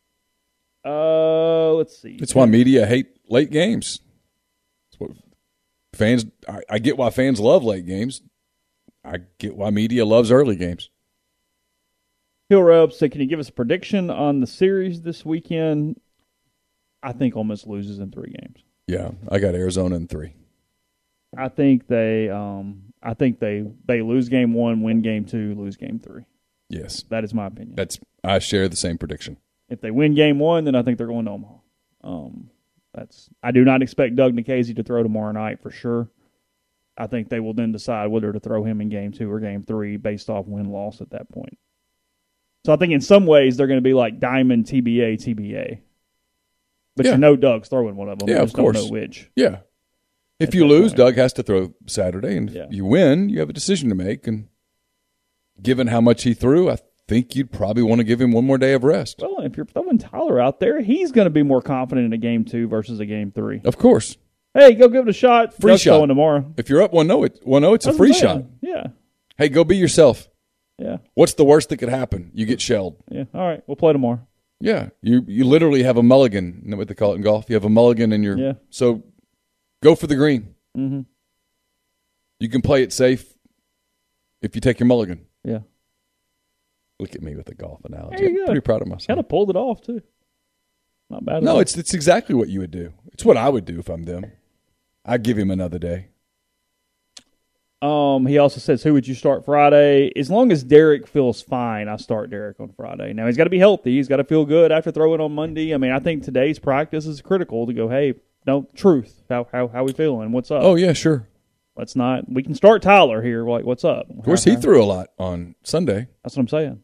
Let's see. It's why media hate late games. It's what fans. I get why fans love late games. I get why media loves early games. Hill Rub said, can you give us a prediction on the series this weekend? I think Ole Miss loses in 3 games. Yeah, I got Arizona in 3. I think they lose game 1, win game 2, lose game 3. Yes, that is my opinion. I share the same prediction. If they win game 1, then I think they're going to Omaha. I do not expect Doug Nikhazy to throw tomorrow night for sure. I think they will then decide whether to throw him in game 2 or game 3 based off win-loss at that point. So I think in some ways they're going to be like Diamond, TBA. But you know Doug's throwing one of them. Yeah, I just of course. Don't know which. Yeah. If you lose, Doug has to throw Saturday, and if you win, you have a decision to make. And given how much he threw, I think you'd probably want to give him one more day of rest. Well, if you're throwing Tyler out there, he's going to be more confident in a game 2 versus a game 3. Of course. Hey, go give it a shot. Free Ducks shot going tomorrow. If you're up 1-0, it's a free shot. Yeah. Hey, go be yourself. Yeah. What's the worst that could happen? You get shelled. Yeah. All right. We'll play tomorrow. Yeah. You literally have a mulligan. You know what they call it in golf? You have a mulligan in your – Yeah. So go for the green. Mm-hmm. You can play it safe if you take your mulligan. Yeah. Look at me with the golf analogy. There you I'm go. pretty proud of myself. Kind of pulled it off, too. Not bad at No, all. it's exactly what you would do. It's what I would do if I'm them. I'd give him another day. He also says, who would you start Friday? As long as Derek feels fine, I start Derek on Friday. Now, he's got to be healthy. He's got to feel good after throwing on Monday. I mean, I think today's practice is critical to go, hey, truth. How we feeling? What's up? Oh, yeah, sure. Let's not – we can start Tyler here. Like, what's up? Of course, he threw a lot on Sunday. That's what I'm saying.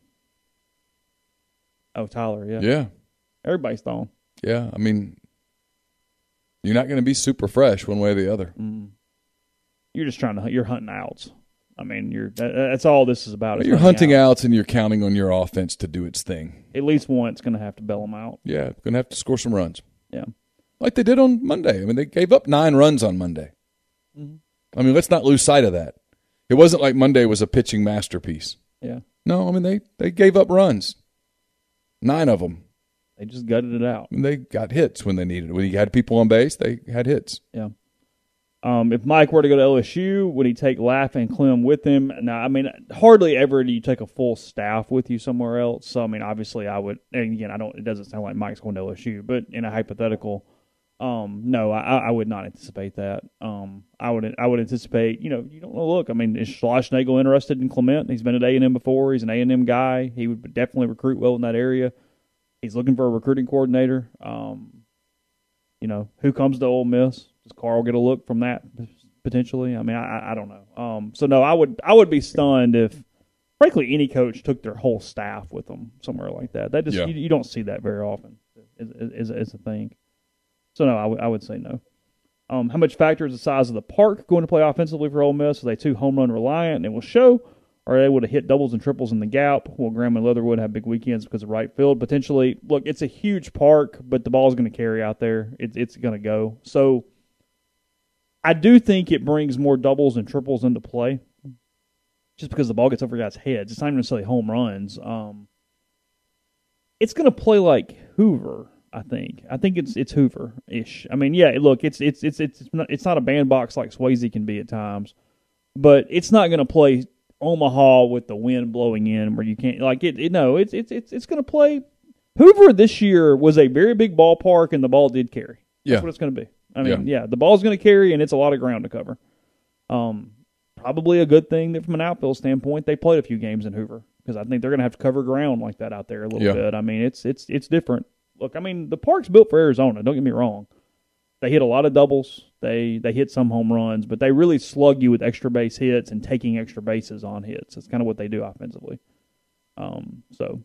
Oh, Tyler, yeah. Yeah. Everybody's throwing. Yeah, I mean, you're not going to be super fresh one way or the other. You're just you're hunting outs. I mean, that's all this is about. Is You're hunting outs and you're counting on your offense to do its thing. At least one's going to have to bail them out. Yeah, going to have to score some runs. Yeah. Like they did on Monday. I mean, they gave up 9 runs on Monday. I mean, let's not lose sight of that. It wasn't like Monday was a pitching masterpiece. Yeah. No, I mean, they gave up runs. 9 of them. They just gutted it out. And they got hits when they needed it. When you had people on base, they had hits. Yeah. If Mike were to go to LSU, would he take Laff and Clem with him? No, I mean, hardly ever do you take a full staff with you somewhere else. So, I mean, obviously I would, and again, it doesn't sound like Mike's going to LSU, but in a hypothetical, no, I would not anticipate that. I would anticipate, you don't know, look, I mean, is Schlossnagle interested in Clement? He's been at A&M before. He's an A&M guy. He would definitely recruit well in that area. He's looking for a recruiting coordinator. Who comes to Ole Miss? Does Carl get a look from that potentially? I mean, I don't know. So no, I would be stunned if, frankly, any coach took their whole staff with them somewhere like that. That just you don't see that very often. Is a thing. So no, I would say no. How much factor is the size of the park going to play offensively for Ole Miss? Are they too home run reliant? And it will show. Are they able to hit doubles and triples in the gap? Will Graham and Leatherwood have big weekends because of right field? Potentially. Look, it's a huge park, but the ball's going to carry out there. It's going to go. So I do think it brings more doubles and triples into play just because the ball gets over guys' heads. It's not even necessarily home runs. It's going to play like Hoover, I think. I think it's Hoover-ish. I mean, yeah, look, it's not a bandbox like Swayze can be at times, but it's not going to play Omaha with the wind blowing in where you can't it's going to play. Hoover this year was a very big ballpark and the ball did carry. That's what it's going to be. I mean, the ball's going to carry and it's a lot of ground to cover. Probably a good thing that from an outfield standpoint they played a few games in Hoover because I think they're going to have to cover ground like that out there a little bit. I mean, it's different. Look, I mean, the park's built for Arizona. Don't get me wrong. They hit a lot of doubles. They hit some home runs, but they really slug you with extra base hits and taking extra bases on hits. That's kind of what they do offensively. So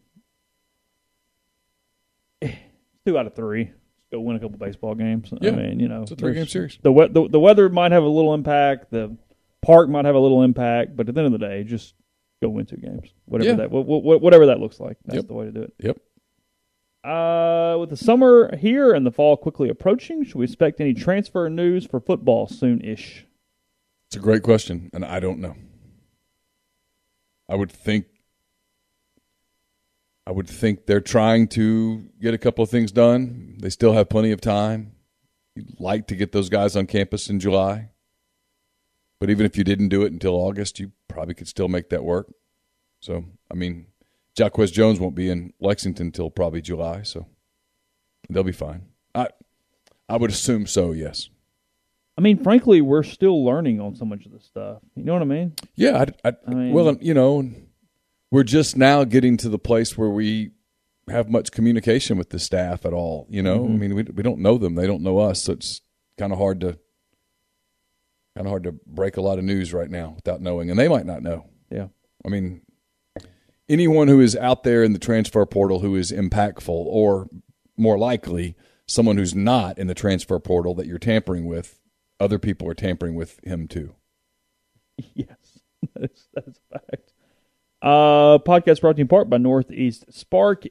2 out of 3. Let's go win a couple baseball games. Yeah, I mean, it's a 3-game series. The weather might have a little impact. The park might have a little impact, but at the end of the day, just go win 2 games. Whatever that looks like. That's the way to do it. Yep. With the summer here and the fall quickly approaching, should we expect any transfer news for football soon-ish? It's a great question, and I don't know. I would think they're trying to get a couple of things done. They still have plenty of time. You'd like to get those guys on campus in July. But even if you didn't do it until August, you probably could still make that work. So, I mean, Jacquez Jones won't be in Lexington until probably July, so they'll be fine. I would assume so, yes. I mean, frankly, we're still learning on so much of this stuff. You know what I mean? Yeah. We're just now getting to the place where we have much communication with the staff at all, I mean, we don't know them. They don't know us, so it's kind of hard to break a lot of news right now without knowing, and they might not know. Yeah. I mean, anyone who is out there in the transfer portal who is impactful, or more likely, someone who's not in the transfer portal that you're tampering with, other people are tampering with him too. Yes, that is a fact. Podcast brought to you in part by Northeast Spark,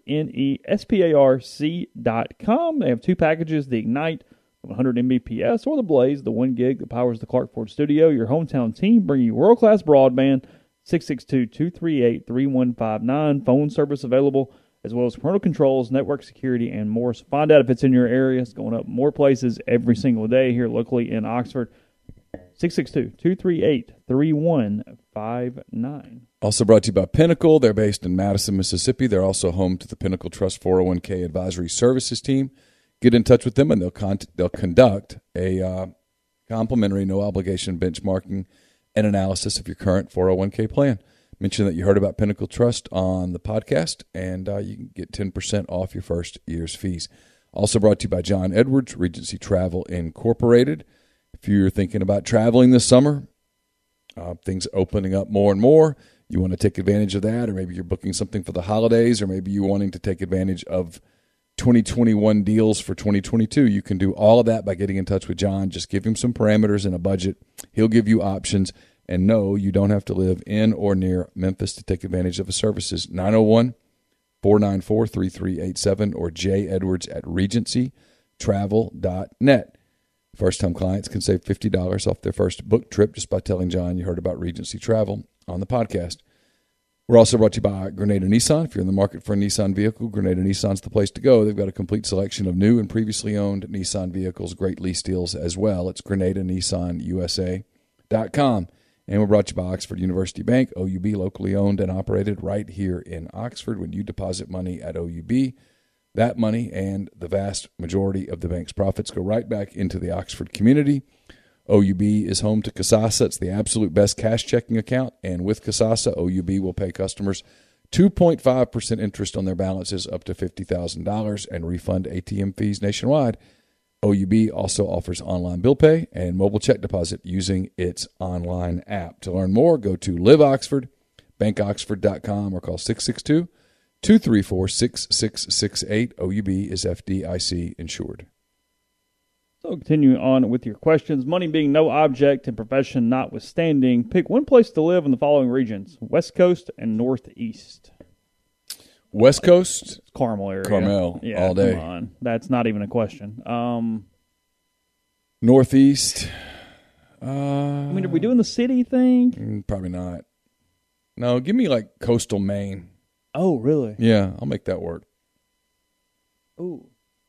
NESPARC.com. They have two packages, the Ignite, 100 Mbps, or the Blaze, the 1 gig that powers the Clark Ford studio. Your hometown team bringing you world-class broadband, 662-238-3159. Phone service available, as well as parental controls, network security, and more. So find out if it's in your area. It's going up more places every single day here locally in Oxford. 662-238-3159. Also brought to you by Pinnacle. They're based in Madison, Mississippi. They're also home to the Pinnacle Trust 401k Advisory Services team. Get in touch with them, and they'll conduct a complimentary, no-obligation benchmarking and analysis of your current 401k plan. Mention that you heard about Pinnacle Trust on the podcast, and you can get 10% off your first year's fees. Also brought to you by John Edwards, Regency Travel Incorporated. If you're thinking about traveling this summer, things opening up more and more, you want to take advantage of that, or maybe you're booking something for the holidays, or maybe you're wanting to take advantage of 2021 deals for 2022. You can do all of that by getting in touch with John. Just give him some parameters and a budget. He'll give you options. And no, you don't have to live in or near Memphis to take advantage of his services. 901-494-3387 or jedwards@regencytravel.net. First-time clients can save $50 off their first book trip just by telling John you heard about Regency Travel on the podcast. We're also brought to you by Grenada Nissan. If you're in the market for a Nissan vehicle, Grenada Nissan's the place to go. They've got a complete selection of new and previously owned Nissan vehicles, great lease deals as well. It's GrenadaNissanUSA.com. And we're brought to you by Oxford University Bank, OUB, locally owned and operated right here in Oxford. When you deposit money at OUB, that money and the vast majority of the bank's profits go right back into the Oxford community. OUB is home to Kasasa. It's the absolute best cash checking account. And with Kasasa, OUB will pay customers 2.5% interest on their balances up to $50,000 and refund ATM fees nationwide. OUB also offers online bill pay and mobile check deposit using its online app. To learn more, go to Live Oxford, bankoxford.com, or call 662-234-6668. OUB is FDIC insured. So continuing on with your questions, money being no object and profession notwithstanding, pick one place to live in the following regions: West Coast and Northeast. West Coast? Carmel area. Carmel, yeah, all day. Come on. That's not even a question. Northeast? I mean, are we doing the city thing? Probably not. No, give me like coastal Maine. Oh, really? Yeah, I'll make that work. Ooh.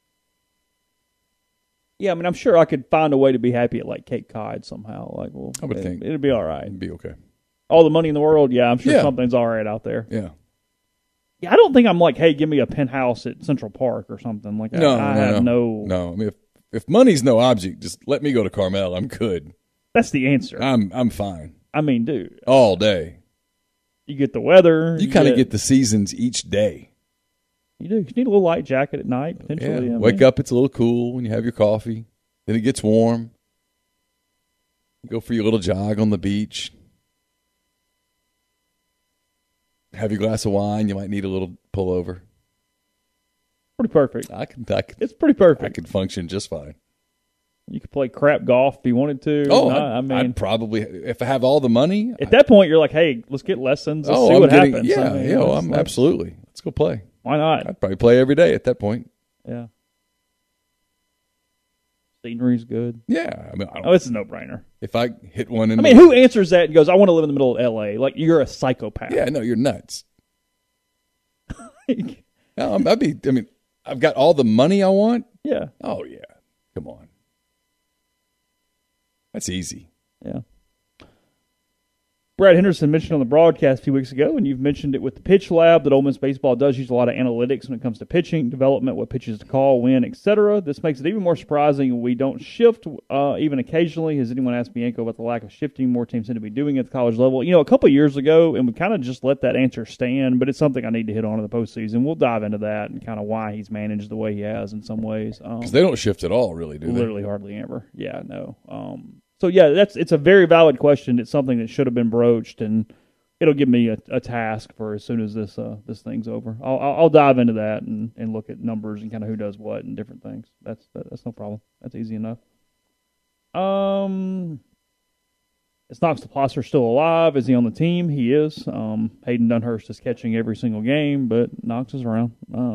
Yeah, I mean, I'm sure I could find a way to be happy at like Cape Cod somehow. Like, well, I would think it'd be all right. It'd be okay. All the money in the world, yeah, I'm sure something's all right out there. Yeah. Yeah, I don't think I'm like, hey, give me a penthouse at Central Park or something like that. No. I mean, if money's no object, just let me go to Carmel. I'm good. That's the answer. I'm fine. I mean, dude, all day. You get the weather. You kind of get the seasons each day. You do. You need a little light jacket at night, potentially. Yeah. Wake up, it's a little cool when you have your coffee. Then it gets warm. You go for your little jog on the beach. Have your glass of wine. You might need a little pullover. Pretty perfect. I could. It's pretty perfect. I could function just fine. You could play crap golf if you wanted to. Oh, I mean, I'd probably, if I have all the money. At that point, you're like, hey, let's get lessons. Let's see what happens. Yeah, I mean, absolutely. Let's go play. Why not? I'd probably play every day at that point. Yeah. Scenery's good. Yeah. I mean, it's a no-brainer. If I hit one in who answers that and goes, I want to live in the middle of L.A.? Like, you're a psychopath. Yeah, no, you're nuts. No, I've got all the money I want. Yeah. Oh, yeah. Come on. That's easy. Yeah. Brad Henderson mentioned on the broadcast a few weeks ago, and you've mentioned it with the Pitch Lab, that Ole Miss baseball does use a lot of analytics when it comes to pitching, development, what pitches to call, when, etc. This makes it even more surprising we don't shift even occasionally. Has anyone asked Bianco about the lack of shifting more teams seem to be doing at the college level? You know, a couple of years ago, and we kind of just let that answer stand, but it's something I need to hit on in the postseason. We'll dive into that and kind of why he's managed the way he has in some ways. Because they don't shift at all, really, do they? Literally hardly ever. Yeah, no. So, yeah, it's a very valid question. It's something that should have been broached, and it'll give me a task for as soon as this thing's over. I'll dive into that and look at numbers and kind of who does what and different things. That's no problem. That's easy enough. Is Knox LaPlacer still alive? Is he on the team? He is. Hayden Dunhurst is catching every single game, but Knox is around.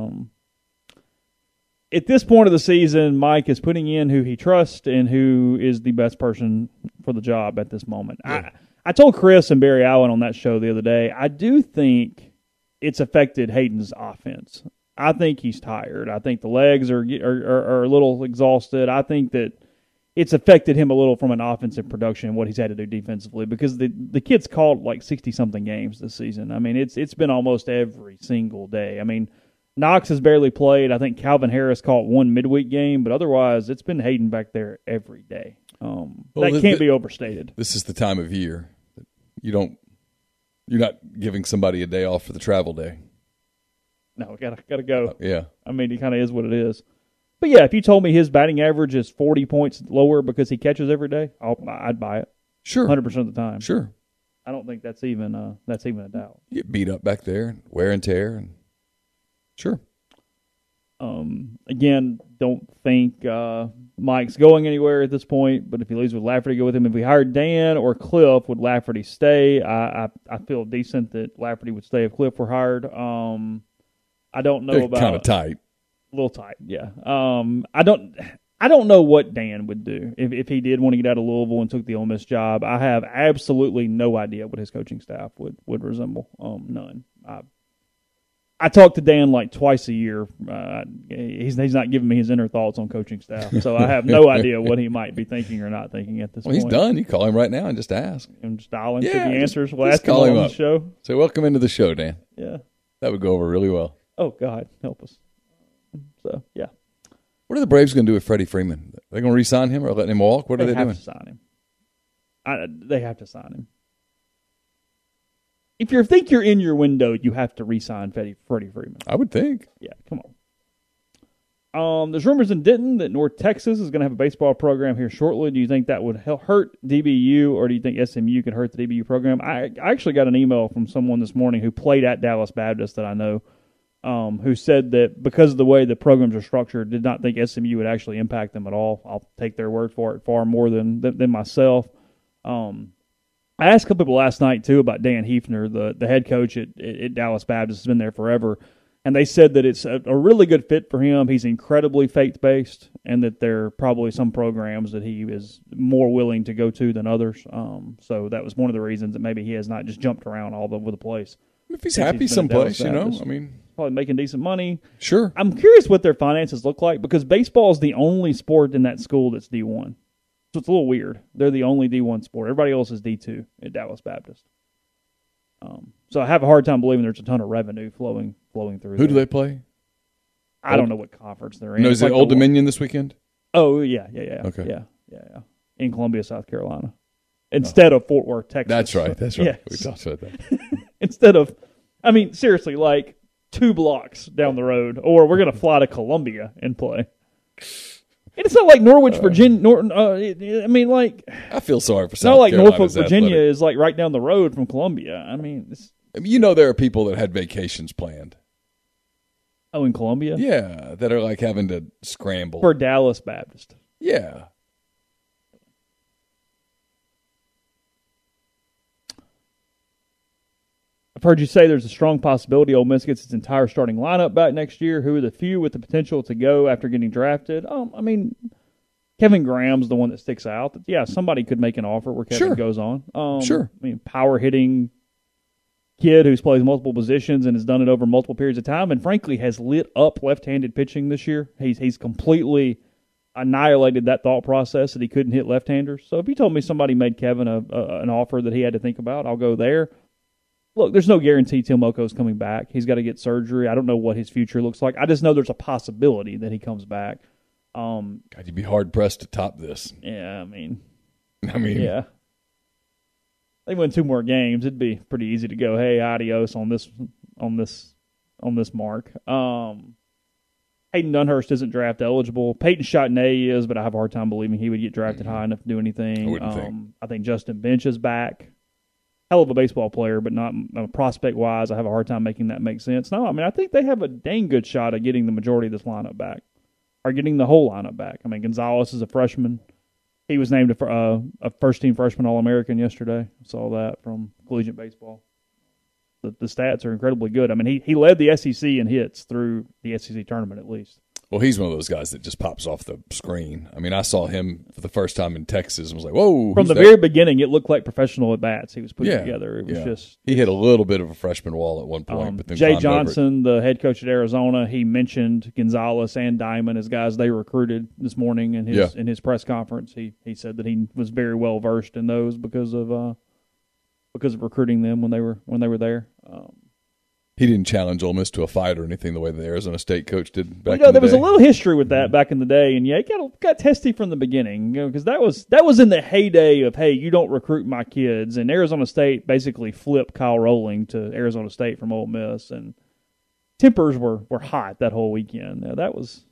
At this point of the season, Mike is putting in who he trusts and who is the best person for the job at this moment. Yeah. I told Chris and Barry Allen on that show the other day, I do think it's affected Hayden's offense. I think he's tired. I think the legs are a little exhausted. I think that it's affected him a little from an offensive production and what he's had to do defensively because the kid's called like 60-something games this season. I mean, it's been almost every single day. I mean, Knox has barely played. I think Calvin Harris caught one midweek game, but otherwise it's been Hayden back there every day. That can't be overstated. This is the time of year. You're not giving somebody a day off for the travel day. No, gotta go. Yeah. I mean, he kind of is what it is. But yeah, if you told me his batting average is 40 points lower because he catches every day, I'd buy it. Sure. 100% of the time. Sure. I don't think that's even a doubt. You get beat up back there, wear and tear, and sure. Again, don't think Mike's going anywhere at this point, but if he leaves, would Lafferty go with him? If we hired Dan or Cliff, would Lafferty stay? I feel decent that Lafferty would stay if Cliff were hired. I don't know They're about kind of tight. A little tight, yeah. I don't know what Dan would do if he did want to get out of Louisville and took the Ole Miss job. I have absolutely no idea what his coaching staff would resemble. None. I talk to Dan like twice a year. He's not giving me his inner thoughts on coaching staff, so I have no idea what he might be thinking or not thinking at this point. He's done. You call him right now and just ask. And just dial into the answers. We'll just ask him on the show. Say, welcome into the show, Dan. Yeah. That would go over really well. Oh, God, help us. So, yeah. What are the Braves going to do with Freddie Freeman? Are they going to re-sign him or letting him walk? What are they doing? They have to sign him. They have to sign him. If you think you're in your window, you have to re-sign Freddie Freeman. I would think. Yeah, come on. There's rumors in Denton that North Texas is going to have a baseball program here shortly. Do you think that would hurt DBU, or do you think SMU could hurt the DBU program? I actually got an email from someone this morning who played at Dallas Baptist that I know, who said that because of the way the programs are structured, did not think SMU would actually impact them at all. I'll take their word for it far more than myself. I asked a couple people last night, too, about Dan Hefner, the head coach at Dallas Baptist, has been there forever. And they said that it's a really good fit for him. He's incredibly faith-based, and that there are probably some programs that he is more willing to go to than others. So that was one of the reasons that maybe he has not just jumped around all over the place. If he's happy someplace, I mean. Probably making decent money. Sure. I'm curious what their finances look like because baseball is the only sport in that school that's D1. So it's a little weird. They're the only D1 sport. Everybody else is D2 at Dallas Baptist. So I have a hard time believing there's a ton of revenue flowing through. Who do they play? I don't know what conference they're in. No, is it Old Dominion this weekend? Oh, yeah. Okay. Yeah. In Columbia, South Carolina. Instead of Fort Worth, Texas. That's right. Yes. We talked about that. Instead of, I mean, seriously, like 2 blocks down the road, or we're going to fly to Columbia and play. And it's not like Norwich, Virginia. I mean, like I feel sorry for South South Carolina. Norfolk, Virginia is like right down the road from Columbia. I mean, there are people that had vacations planned. Oh, in Columbia? Yeah, that are like having to scramble for Dallas Baptist. Yeah. I've heard you say there's a strong possibility Ole Miss gets its entire starting lineup back next year. Who are the few with the potential to go after getting drafted? I mean, Kevin Graham's the one that sticks out. Yeah, somebody could make an offer where Kevin goes on. Sure. I mean, power-hitting kid who's plays multiple positions and has done it over multiple periods of time and, frankly, has lit up left-handed pitching this year. He's completely annihilated that thought process that he couldn't hit left-handers. So if you told me somebody made Kevin an offer that he had to think about, I'll go there. Look, there's no guarantee Tim Moko's coming back. He's got to get surgery. I don't know what his future looks like. I just know there's a possibility that he comes back. God, you'd be hard-pressed to top this. Yeah, I mean. Yeah. They win 2 more games. It'd be pretty easy to go, hey, adios on this mark. Hayden Dunhurst isn't draft eligible. Peyton Chatney is, but I have a hard time believing he would get drafted high enough to do anything. I wouldn't think. I think Justin Bench is back. Hell of a baseball player, but not prospect-wise. I have a hard time making that make sense. No, I mean, I think they have a dang good shot at getting the majority of this lineup back, or getting the whole lineup back. I mean, Gonzalez is a freshman. He was named a first-team freshman All-American yesterday. I saw that from collegiate baseball. The stats are incredibly good. I mean, he led the SEC in hits through the SEC tournament at least. Well, he's one of those guys that just pops off the screen. I mean, I saw him for the first time in Texas and was like, whoa. From the very beginning, it looked like professional at-bats he was putting together. It was just he hit a little bit of a freshman wall at one point. But then Jay Johnson, the head coach at Arizona, he mentioned Gonzalez and Diamond as guys they recruited this morning in his press conference. He said that he was very well versed in those because of recruiting them when they were there. He didn't challenge Ole Miss to a fight or anything the way the Arizona State coach did back in the day. There was a little history with that back in the day, and it got testy from the beginning, because that was in the heyday of, hey, you don't recruit my kids, and Arizona State basically flipped Kyle Rowling to Arizona State from Ole Miss, and tempers were hot that whole weekend. Now, that was.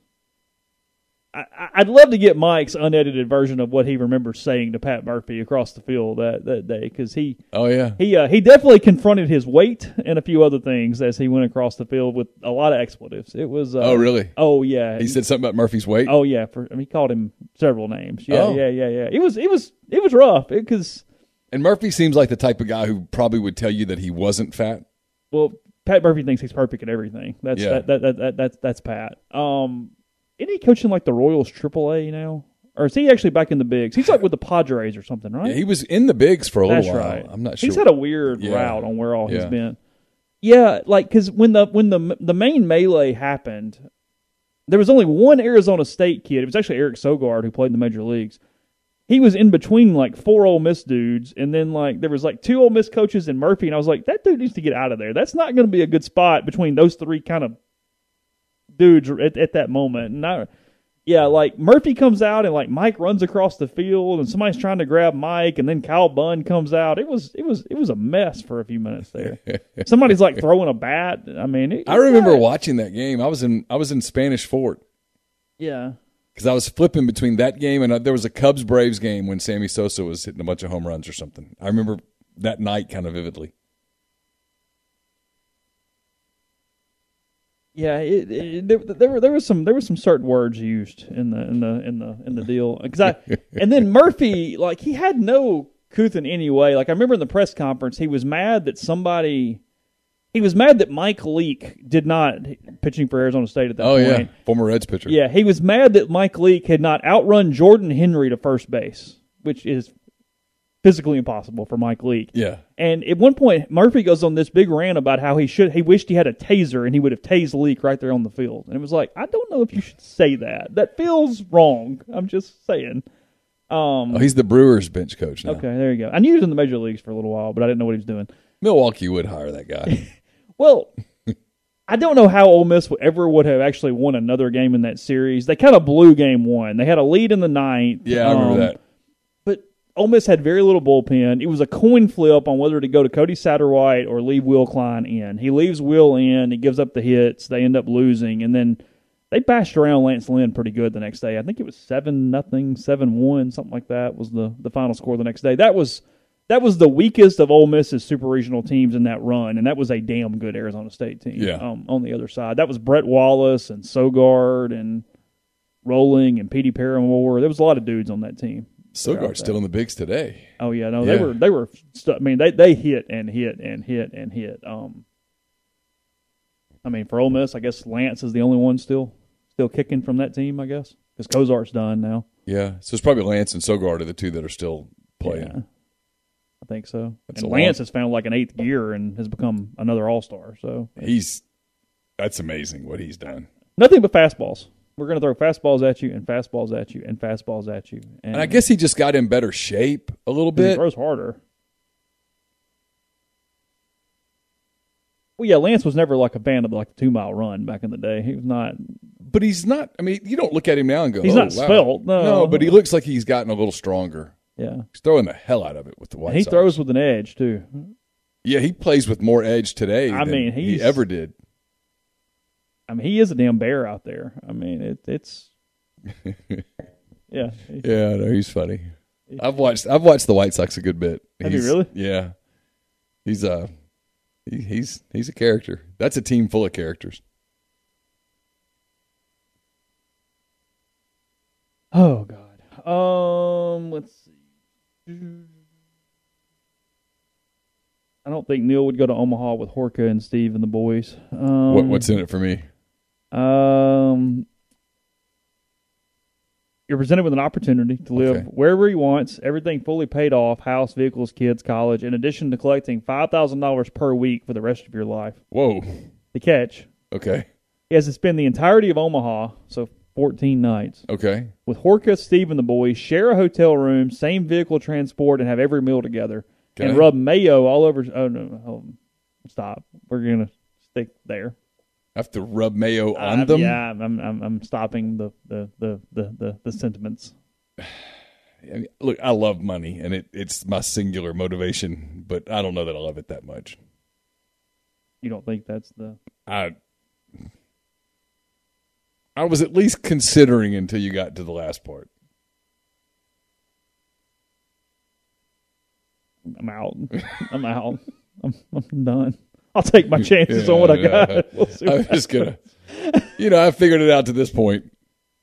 I'd love to get Mike's unedited version of what he remembers saying to Pat Murphy across the field that day, because he definitely confronted his weight and a few other things as he went across the field with a lot of expletives. It was oh really? Oh yeah. He said something about Murphy's weight. Oh yeah, he called him several names. Yeah. It was rough because. And Murphy seems like the type of guy who probably would tell you that he wasn't fat. Well, Pat Murphy thinks he's perfect at everything. That's Pat. Isn't he coaching like the Royals AAA now? Or is he actually back in the bigs? He's like with the Padres or something, right? Yeah, he was in the bigs for a little while. Right. I'm not sure. He's had a weird route on where all he's been. Yeah, like because when the main melee happened, there was only one Arizona State kid. It was actually Eric Sogard who played in the major leagues. He was in between like four Ole Miss dudes, and then like there was like two Ole Miss coaches and Murphy, and I was like, that dude needs to get out of there. That's not going to be a good spot between those three kind of dudes at that moment. And like Murphy comes out and like Mike runs across the field and somebody's trying to grab Mike, and then Kyle Bunn comes out. It was a mess for a few minutes there. Somebody's like throwing a bat. I mean, I remember watching that game. I was in Spanish Fort. Yeah. Because I was flipping between that game and there was a Cubs-Braves game when Sammy Sosa was hitting a bunch of home runs or something. I remember that night kind of vividly. Yeah, there was some certain words used in the deal, and then Murphy, like, he had no couth in any way. Like, I remember in the press conference he was mad that Mike Leake did not, pitching for Arizona State at that point. Oh yeah, former Reds pitcher. Yeah, he was mad that Mike Leake had not outrun Jordan Henry to first base, which is physically impossible for Mike Leake. Yeah. And at one point, Murphy goes on this big rant about how he wished he had a taser and he would have tased Leake right there on the field. And it was like, I don't know if you should say that. That feels wrong. I'm just saying. He's the Brewers bench coach now. Okay, there you go. I knew he was in the major leagues for a little while, but I didn't know what he was doing. Milwaukee would hire that guy. Well, I don't know how Ole Miss would have actually won another game in that series. They kind of blew game one. They had a lead in the ninth. Yeah, I remember that. Ole Miss had very little bullpen. It was a coin flip on whether to go to Cody Satterwhite or leave Will Klein in. He leaves Will in. He gives up the hits. They end up losing. And then they bashed around Lance Lynn pretty good the next day. I think it was 7-0, 7-1, something like that was the final score the next day. That was the weakest of Ole Miss's super regional teams in that run, and that was a damn good Arizona State team on the other side. That was Brett Wallace and Sogard and Rowling and Petey Paramore. There was a lot of dudes on that team. Sogard's still in the bigs today. Oh yeah, no, they were. I mean, they hit and hit and hit and hit. I mean, for Ole Miss, I guess Lance is the only one still kicking from that team. I guess because Cozart's done now. Yeah, so it's probably Lance and Sogard are the two that are still playing. Yeah, I think so. And Lance has found like an eighth gear and has become another all-star. So that's amazing what he's done. Nothing but fastballs. We're going to throw fastballs at you and fastballs at you and fastballs at you. And I guess he just got in better shape a little bit. He throws harder. Well, yeah, Lance was never like a fan of like the 2-mile run back in the day. He was not. But he's not. I mean, you don't look at him now and go, he's not svelte. No, but he looks like he's gotten a little stronger. Yeah. He's throwing the hell out of it with the White Sox. He throws with an edge, too. Yeah, he plays with more edge today than he ever did. I mean, he is a damn bear out there. I mean, it's yeah. Yeah, no, he's funny. I've watched the White Sox a good bit. Have you really? Yeah. He's a character. That's a team full of characters. Oh God. Let's see. I don't think Neil would go to Omaha with Horka and Steve and the boys. What's in it for me? You're presented with an opportunity to live wherever he wants, everything fully paid off, house, vehicles, kids, college, in addition to collecting $5,000 per week for the rest of your life. Whoa. The catch. Okay. He has to spend the entirety of Omaha, so 14 nights. Okay. With Horka, Steve, and the boys, share a hotel room, same vehicle transport, and have every meal together. Okay. And rub mayo all over. Oh, no. Stop. We're going to stick there. I have to rub mayo on them? Yeah, I'm stopping the sentiments. I mean, look, I love money, and it's my singular motivation, but I don't know that I love it that much. You don't think that's the... I was at least considering until you got to the last part. I'm out. I'm out. I'm done. I'll take my chances on what I got. We'll see I'm just going to... I figured it out to this point.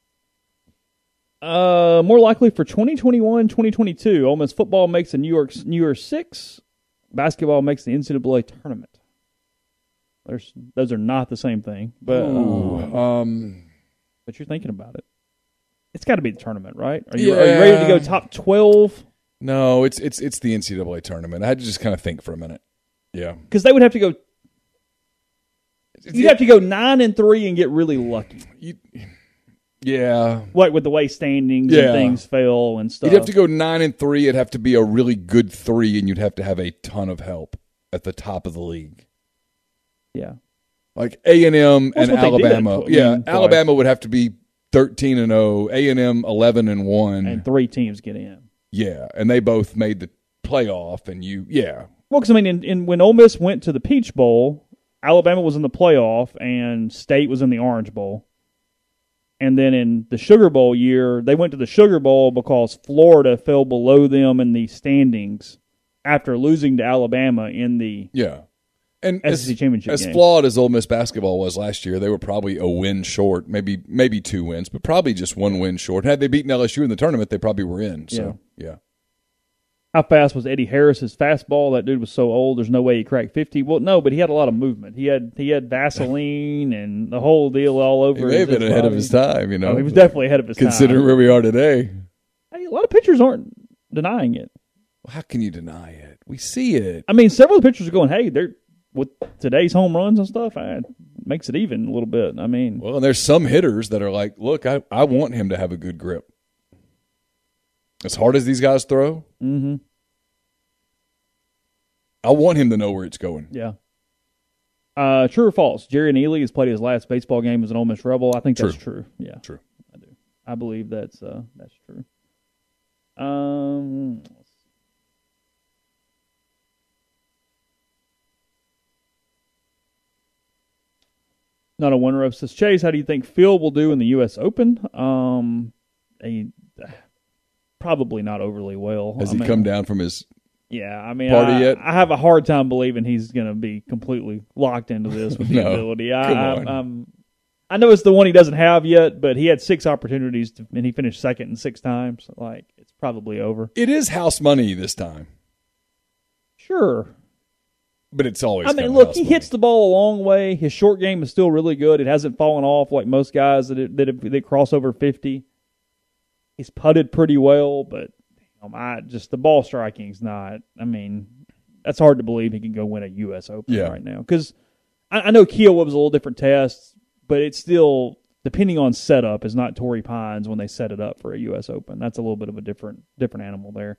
More likely for 2021, 2022, Ole Miss football makes the New Year's Six. Basketball makes the NCAA tournament. Those are not the same thing. But but you're thinking about it. It's got to be the tournament, right? Are you ready to go top 12? No, it's the NCAA tournament. I had to just kind of think for a minute. Yeah, because they would have to go. You'd have to go 9-3 and get really lucky. Yeah, like with the way standings and things fell and stuff. You'd have to go 9-3. It'd have to be a really good 3, and you'd have to have a ton of help at the top of the league. Yeah, like A&M and Alabama. Alabama would have to be 13-0. A&M 11-1, and 3 teams get in. Yeah, and they both made the playoff, and Well, because, I mean, when Ole Miss went to the Peach Bowl, Alabama was in the playoff, and State was in the Orange Bowl. And then in the Sugar Bowl year, they went to the Sugar Bowl because Florida fell below them in the standings after losing to Alabama in the SEC championship game. As flawed as Ole Miss basketball was last year, they were probably a win short, maybe 2 wins, but probably just 1 win short. Had they beaten LSU in the tournament, they probably were in. So, yeah. How fast was Eddie Harris's fastball? That dude was so old, there's no way he cracked 50. Well, no, but he had a lot of movement. He had Vaseline and the whole deal all over. He may have been ahead of his time, Oh, he was definitely ahead of his time. Considering where we are today. Hey, a lot of pitchers aren't denying it. Well, how can you deny it? We see it. I mean, several of the pitchers are going, hey, they're with today's home runs and stuff, it makes it even a little bit. I mean, well, and there's some hitters that are like, look, I want him to have a good grip. As hard as these guys throw, I want him to know where it's going. Yeah. True or false? Jerry Neely has played his last baseball game as an Ole Miss Rebel. I think that's true. Yeah, true. I do. I believe that's true. Not a winner of says Chase. How do you think Phil will do in the U.S. Open? Probably not overly well. Has he come down from his party yet? I have a hard time believing he's going to be completely locked into this with the ability. I know it's the one he doesn't have yet, but he had 6 opportunities and he finished second and 6 times. It's probably over. It is house money this time. Sure. But it's always. I mean, look, he hits the ball a long way. His short game is still really good. It hasn't fallen off like most guys that cross over 50. He's putted pretty well, but the ball striking's not. I mean, that's hard to believe he can go win a U.S. Open right now. Because I know Kiawah was a little different test, but it's still, depending on setup, is not Torrey Pines when they set it up for a U.S. Open. That's a little bit of a different animal there.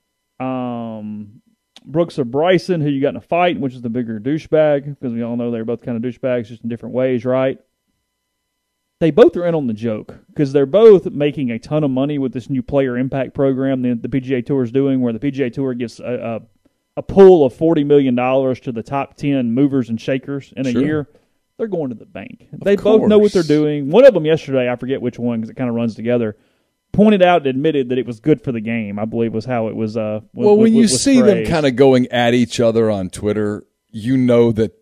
Brooks or Bryson, who you got in a fight, which is the bigger douchebag, because we all know they're both kind of douchebags, just in different ways, right? They both are in on the joke, because they're both making a ton of money with this new player impact program the PGA Tour is doing, where the PGA Tour gives a pool of $40 million to the top 10 movers and shakers in a year. They're going to the bank. They both know what they're doing. One of them yesterday, I forget which one, because it kind of runs together, pointed out and admitted that it was good for the game, I believe was how it was. When you see them kind of going at each other on Twitter, you know that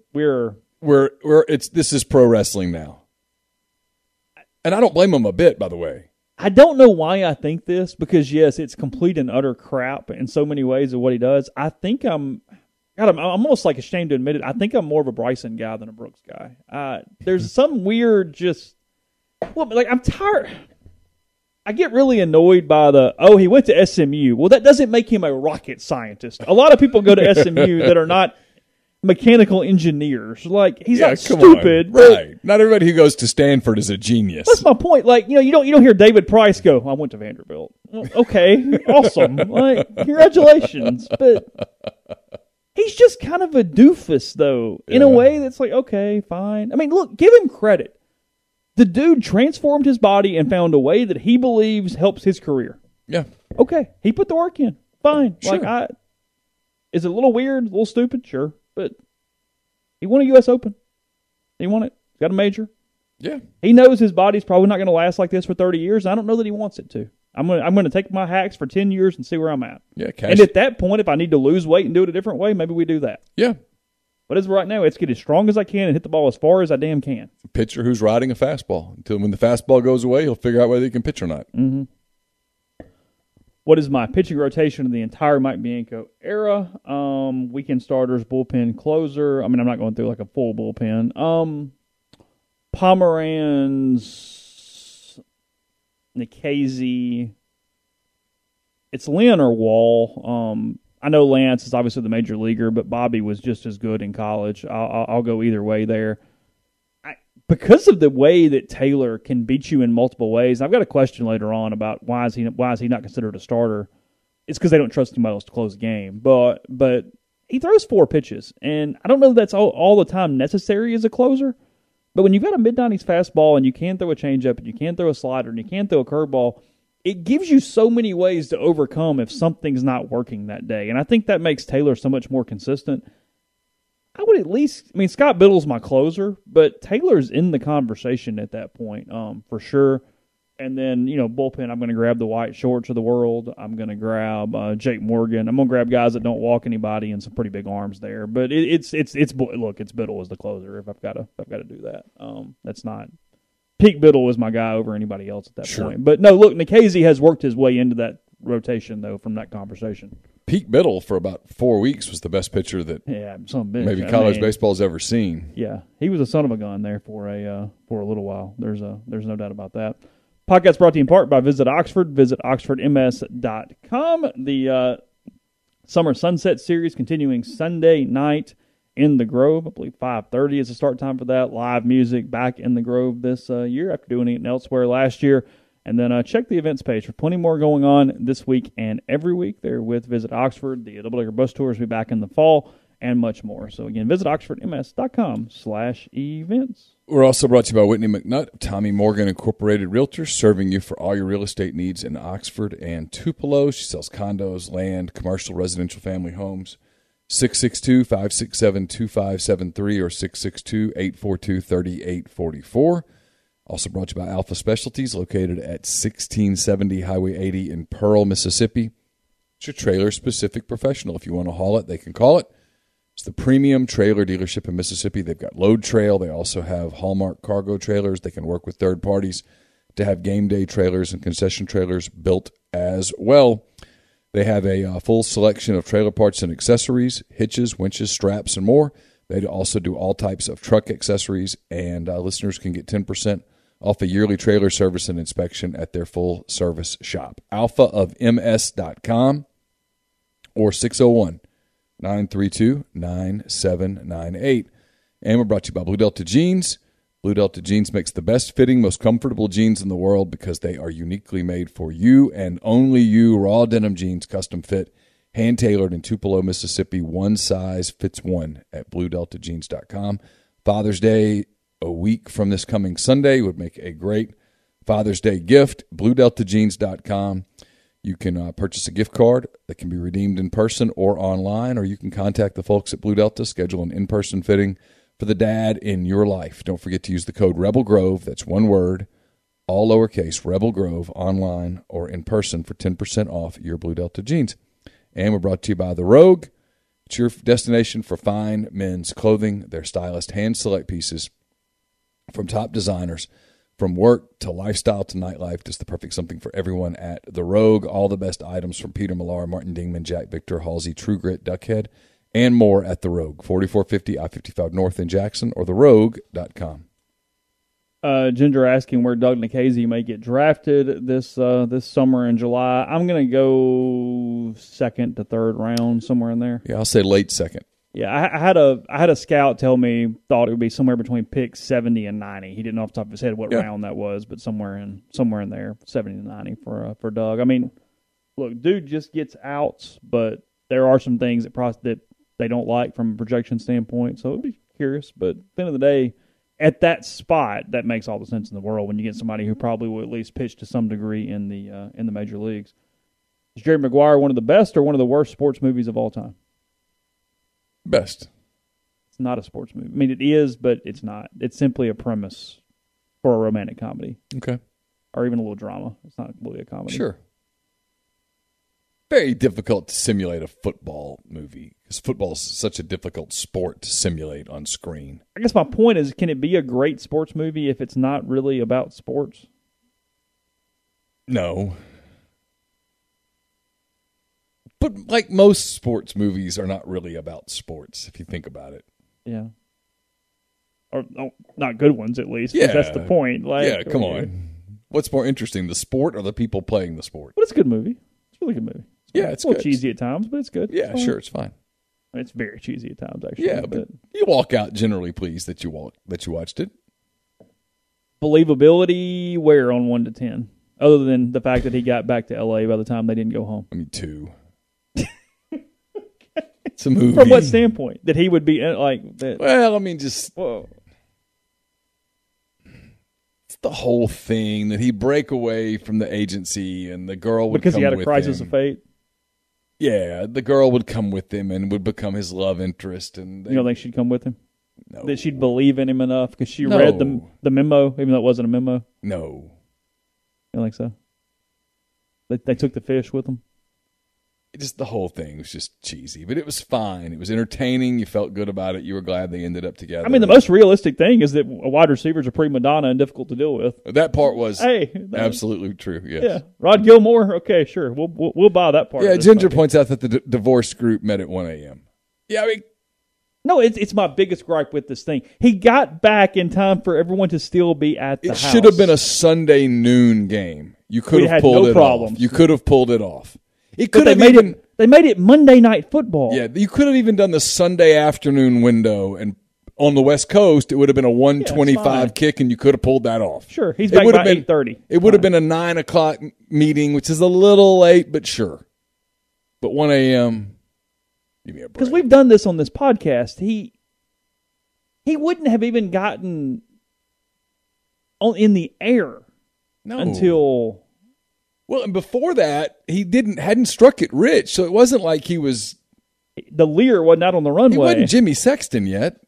this is pro wrestling now. And I don't blame them a bit, by the way. I don't know why I think this, because, yes, it's complete and utter crap in so many ways of what he does. I think I'm almost like ashamed to admit it. I think I'm more of a Bryson guy than a Brooks guy. There's some weird I'm tired. I get really annoyed by he went to SMU. Well, that doesn't make him a rocket scientist. A lot of people go to SMU that are not mechanical engineers. Like, he's not stupid. Right. Not everybody who goes to Stanford is a genius. That's my point. Like, you don't hear David Price go, I went to Vanderbilt. Well, okay, awesome. Like, congratulations. But he's just kind of a doofus, though, in a way that's like, okay, fine. I mean, look, give him credit. The dude transformed his body and found a way that he believes helps his career. Yeah. Okay, he put the work in. Fine. Sure. Like, is it a little weird, a little stupid? Sure. But he won a U.S. Open. He won it. Got a major. Yeah. He knows his body's probably not going to last like this for 30 years. I don't know that he wants it to. I'm going to take my hacks for 10 years and see where I'm at. Yeah. And at that point, if I need to lose weight and do it a different way, maybe we do that. Yeah. But as of right now, it's get as strong as I can and hit the ball as far as I damn can. Pitcher who's riding a fastball. Until when the fastball goes away, he'll figure out whether he can pitch or not. Mm-hmm. What is my pitching rotation in the entire Mike Bianco era? Weekend starters, bullpen, closer. I mean, I'm not going through like a full bullpen. Pomeranz, Nikhazy. It's Lynn or Wall. I know Lance is obviously the major leaguer, but Bobby was just as good in college. I'll go either way there. Because of the way that Taylor can beat you in multiple ways, I've got a question later on about why is he not considered a starter. It's because they don't trust anybody else to close the game. But he throws 4 pitches, and I don't know if that's all the time necessary as a closer. But when you've got a mid-90s fastball and you can throw a changeup and you can throw a slider and you can throw a curveball, it gives you so many ways to overcome if something's not working that day. And I think that makes Taylor so much more consistent. I would Scott Biddle's my closer, but Taylor's in the conversation at that point, for sure. And then, bullpen, I'm going to grab the White Shorts of the world. I'm going to grab Jake Morgan. I'm going to grab guys that don't walk anybody and some pretty big arms there. But it's Biddle as the closer if I've got to do that. That's not Pete Biddle was my guy over anybody else at that point. But no, look, Nikhazy has worked his way into that rotation though from that conversation. Pete Biddle for about 4 weeks was the best pitcher that maybe college baseball's ever seen. Yeah, he was a son of a gun there for a little while. There's no doubt about that. Podcast brought to you in part by Visit Oxford. Visit oxfordms.com. The Summer Sunset Series continuing Sunday night in the Grove. I believe 5:30 is the start time for that. Live music back in the Grove this year after doing it elsewhere last year. And then check the events page for plenty more going on this week and every week there with Visit Oxford. The Double Decker Bus Tours will be back in the fall and much more. So again, visit oxfordms.com/events. We're also brought to you by Whitney McNutt, Tommy Morgan Incorporated Realtors, serving you for all your real estate needs in Oxford and Tupelo. She sells condos, land, commercial, residential, family homes. 662-567-2573 or 662-842-3844. Also brought to you by Alpha Specialties, located at 1670 Highway 80 in Pearl, Mississippi. It's your trailer-specific professional. If you want to haul it, they can call it. It's the premium trailer dealership in Mississippi. They've got Load Trail. They also have Hallmark cargo trailers. They can work with third parties to have game day trailers and concession trailers built as well. They have a full selection of trailer parts and accessories, hitches, winches, straps, and more. They also do all types of truck accessories, and listeners can get 10% off a yearly trailer service and inspection at their full-service shop. alphaofms.com or 601-932-9798. And we're brought to you by Blue Delta Jeans. Blue Delta Jeans makes the best-fitting, most comfortable jeans in the world because they are uniquely made for you and only you. Raw denim jeans, custom fit, hand-tailored in Tupelo, Mississippi. One size fits one at BlueDeltaJeans.com. Father's Day, a week from this coming Sunday, would make a great Father's Day gift. BlueDeltaJeans.com. You can purchase a gift card that can be redeemed in person or online, or you can contact the folks at Blue Delta, schedule an in-person fitting for the dad in your life. Don't forget to use the code Rebel Grove. That's one word, all lowercase, Rebel Grove, online or in person for 10% off your Blue Delta jeans. And we're brought to you by The Rogue. It's your destination for fine men's clothing. Their stylist hand-select pieces from top designers From work to lifestyle to nightlife, just the perfect something for everyone at The Rogue. All the best items from Peter Millar, Martin Dingman, Jack Victor, Halsey, True Grit, Duckhead, and more at The Rogue. 4450 I-55 North in Jackson or therogue.com. Ginger asking where Doug Nikhazy may get drafted this summer in July. I'm going to go second to third round, somewhere in there. Yeah, I'll say late second. Yeah, I had a scout tell me thought it would be somewhere between pick 70 and 90. He didn't know off the top of his head what round that was, but somewhere in there, 70 to 90 for Doug. I mean, look, dude just gets outs, but there are some things that they don't like from a projection standpoint. So I'd be curious, but at the end of the day, at that spot, that makes all the sense in the world when you get somebody who probably will at least pitch to some degree in the major leagues. Is Jerry Maguire one of the best or one of the worst sports movies of all time? Best. It's not a sports movie. I mean, it is, but it's not. It's simply a premise for a romantic comedy. Okay. Or even a little drama. It's not really a comedy. Sure. Very difficult to simulate a football movie because football is such a difficult sport to simulate on screen. I guess my point is, can it be a great sports movie if it's not really about sports? No. But like most sports movies are not really about sports, if you think about it. Yeah. Or not good ones, at least. Yeah. That's the point. Come on. What's more interesting, the sport or the people playing the sport? But it's a good movie. It's a really good movie. It's a little good. Cheesy at times, but it's good. Yeah, it's sure, it's fine. It's very cheesy at times, actually. Yeah, but you walk out generally pleased that you watched it. Believability, where on 1 to 10? Other than the fact that he got back to L.A. by the time they didn't go home. I mean, 2. It's a movie. From what standpoint? That he would be like that? Well, I mean, just whoa. It's the whole thing that he'd break away from the agency and the girl would because come he had a with crisis him. of fate. Yeah, the girl would come with him and would become his love interest. And you don't think she'd come with him? No. That she'd believe in him enough because she read the memo, even though it wasn't a memo? No. You don't think so? They took the fish with them? Just the whole thing was just cheesy, but it was fine. It was entertaining. You felt good about it. You were glad they ended up together. I mean, the most realistic thing is that a wide receiver is a prima donna and difficult to deal with. That part was absolutely true. Yes. Yeah, Rod Gilmore. Okay, sure, we'll buy that part. Yeah, Ginger points out that the divorce group met at 1 a.m. Yeah, I mean, no, it's my biggest gripe with this thing. He got back in time for everyone to still be at the house. It should have been a Sunday noon game. You could have pulled it off. You could have pulled it off. It could have They made it Monday Night Football. Yeah, you could have even done the Sunday afternoon window, and on the West Coast, it would have been a 1:25 kick, and you could have pulled that off. Sure, he's back by 8:30. It would have been a 9 o'clock meeting, which is a little late, but sure. But 1 a.m., give me a break. Because we've done this on this podcast. He wouldn't have even gotten in the air until. Well, and before that, he hadn't struck it rich, so it wasn't like he was. The Lear wasn't out on the runway. He wasn't Jimmy Sexton yet.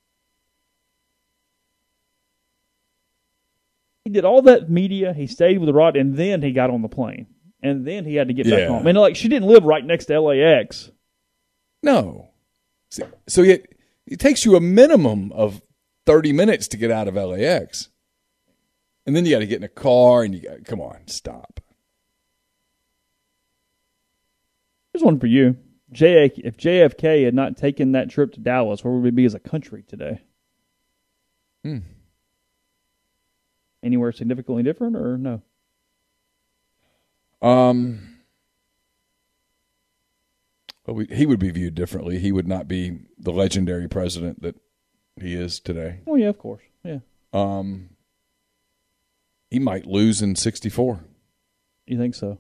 He did all that media. He stayed with Rod, and then he got on the plane, and then he had to get back home. And like she didn't live right next to LAX. No, so it takes you a minimum of 30 minutes to get out of LAX, and then you got to get in a car, and come on, stop. Here's one for you. If JFK had not taken that trip to Dallas, where would we be as a country today? Anywhere significantly different or no? Well, he would be viewed differently. He would not be the legendary president that he is today. Oh, yeah, of course. Yeah. He might lose in 64. You think so?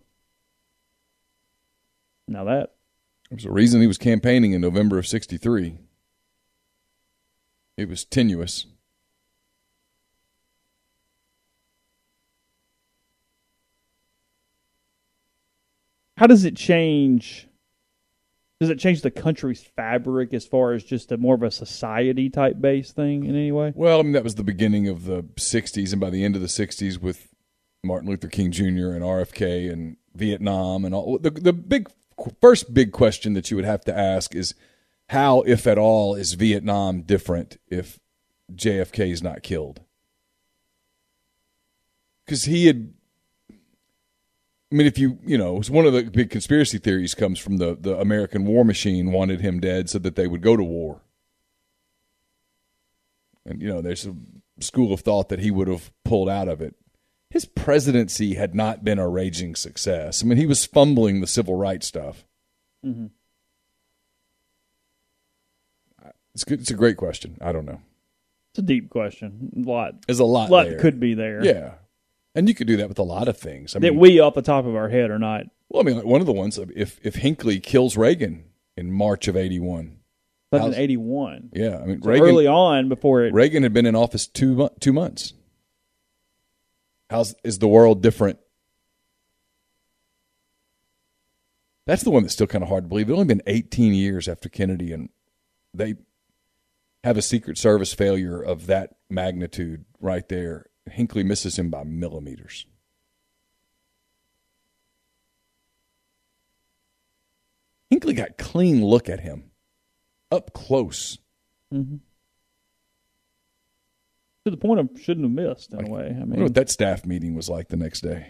Now that. There's a reason he was campaigning in November of 63. It was tenuous. How does it change? Does it change the country's fabric as far as just more of a society type based thing in any way? Well, I mean, that was the beginning of the 60s, and by the end of the 60s with Martin Luther King Jr. and RFK and Vietnam and all, the first big question that you would have to ask is how, if at all, is Vietnam different if JFK is not killed? because he had. I mean, if it's one of the big conspiracy theories comes from the American war machine wanted him dead so that they would go to war. And, there's a school of thought that he would have pulled out of it. His presidency had not been a raging success. I mean, he was fumbling the civil rights stuff. Mm-hmm. It's good. It's a great question. I don't know. It's a deep question. There's a lot there. That could be there. Yeah. And you could do that with a lot of things. I mean, that we, off the top of our head, are not. Well, I mean, like one of the ones, if Hinckley kills Reagan in March of 81. But in 81. Yeah. I mean, so Reagan, early on before it. Reagan had been in office 2 months. Is the world different? That's the one that's still kind of hard to believe. It's only been 18 years after Kennedy, and they have a Secret Service failure of that magnitude right there. Hinckley misses him by millimeters. Hinckley got clean look at him, up close. Mm-hmm. To the point of shouldn't have missed, in a way. I wonder what that staff meeting was like the next day.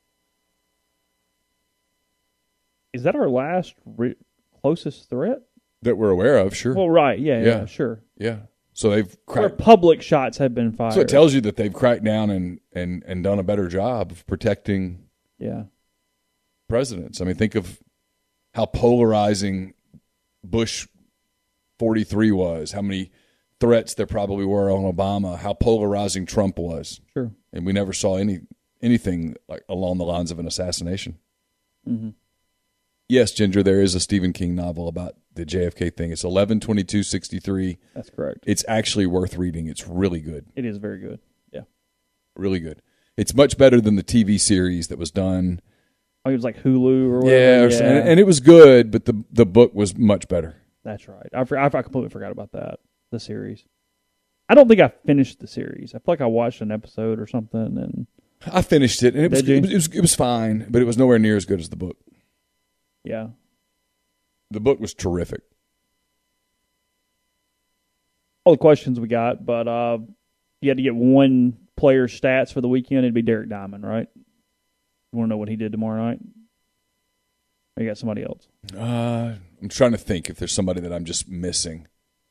Is that our last closest threat? That we're aware of, sure. Well, right, yeah, sure. Yeah. So they've where public shots have been fired. So it tells you that they've cracked down and done a better job of protecting presidents. I mean, think of how polarizing Bush 43 was, how many threats there probably were on Obama, how polarizing Trump was. Sure. And we never saw anything like along the lines of an assassination. Mm-hmm. Yes, Ginger, there is a Stephen King novel about the JFK thing. It's 11/22/63. That's correct. It's actually worth reading. It's really good. It is very good. Yeah. Really good. It's much better than the TV series that was done. Oh, it was like Hulu or whatever. Yeah. And it was good, but the book was much better. That's right. I completely forgot about that, the series. I don't think I finished the series. I feel like I watched an episode or something. And I finished it, and it was fine, but it was nowhere near as good as the book. Yeah. The book was terrific. All the questions we got, but you had to get one player's stats for the weekend. It'd be Derek Diamond, right? You want to know what he did tomorrow night? Or you got somebody else? I'm trying to think if there's somebody that I'm just missing.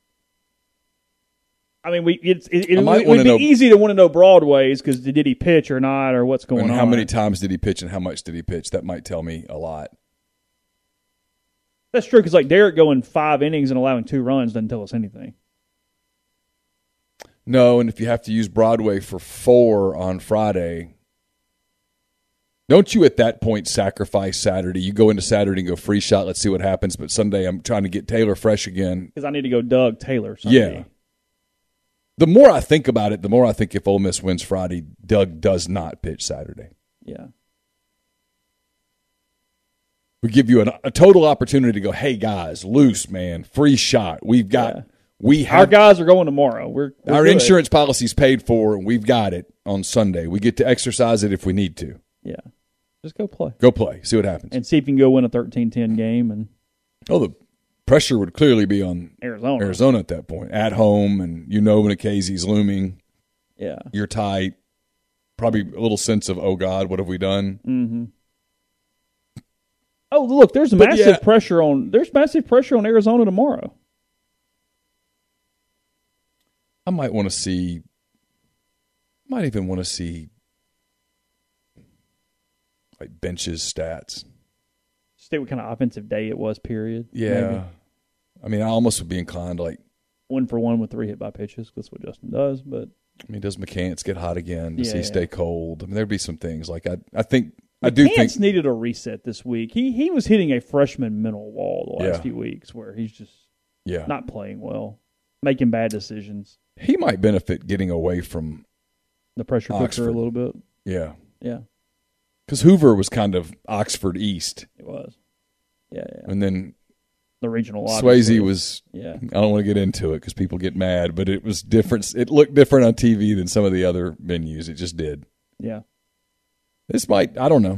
I mean, it would be easy to want to know Broadway's because did he pitch or not or what's going on. How many times did he pitch and how much did he pitch? That might tell me a lot. That's true because like Derek going 5 innings and allowing 2 runs doesn't tell us anything. No, and if you have to use Broadway for 4 on Friday, don't you at that point sacrifice Saturday? You go into Saturday and go free shot, let's see what happens. But Sunday I'm trying to get Taylor fresh again. Because I need to go Doug Taylor Sunday. Yeah. The more I think about it, the more I think if Ole Miss wins Friday, Doug does not pitch Saturday. Yeah. We give you a total opportunity to go, hey, guys, loose, man, free shot. We've got our guys are going tomorrow. We're our good. Insurance policy's paid for, and we've got it on Sunday. We get to exercise it if we need to. Yeah. Just go play. Go play. See what happens. And see if you can go win a 13-10 game. And the pressure would clearly be on Arizona at that point. At home, and when Casey's looming. Yeah. You're tight. Probably a little sense of, oh, God, what have we done? Mm-hmm. Oh, look, there's massive pressure on Arizona tomorrow. I might even want to see like benches stats. See what kind of offensive day it was, period. Yeah. Maybe. I mean, I almost would be inclined to 1 for 1 with 3 hit by pitches. That's what Justin does, but I mean, does McCants get hot again? Does he Yeah. stay cold? I mean, there'd be some things like I do think needed a reset this week. He was hitting a freshman mental wall the last few weeks where he's just not playing well, making bad decisions. He might benefit getting away from the pressure cooker a little bit. Yeah. Yeah. Because Hoover was kind of Oxford East. It was. Yeah. And then the regional Swayze was, I don't want to get into it because people get mad, but it was different. It looked different on TV than some of the other venues. It just did. Yeah. This might, I don't know.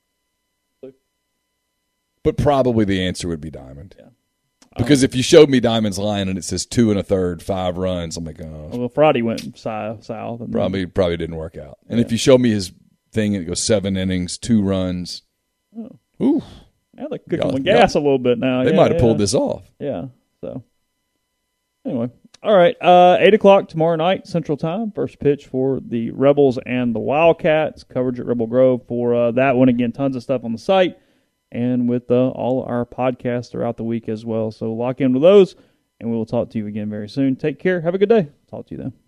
But probably the answer would be Diamond. Yeah. Because if you showed me Diamond's line and it says 2 1/3, 5 runs, I'm like, oh. Well, Friday went south. And probably didn't work out. And if you show me his thing. It goes 7 innings, 2 runs. Oh. Ooh. Yeah, they're cooking with gas a little bit now. They might have pulled this off. Yeah. So, anyway. All right. 8 o'clock tomorrow night, Central Time. First pitch for the Rebels and the Wildcats. Coverage at Rebel Grove for that one. Again, tons of stuff on the site and with all our podcasts throughout the week as well. So lock in with those, and we will talk to you again very soon. Take care. Have a good day. Talk to you then.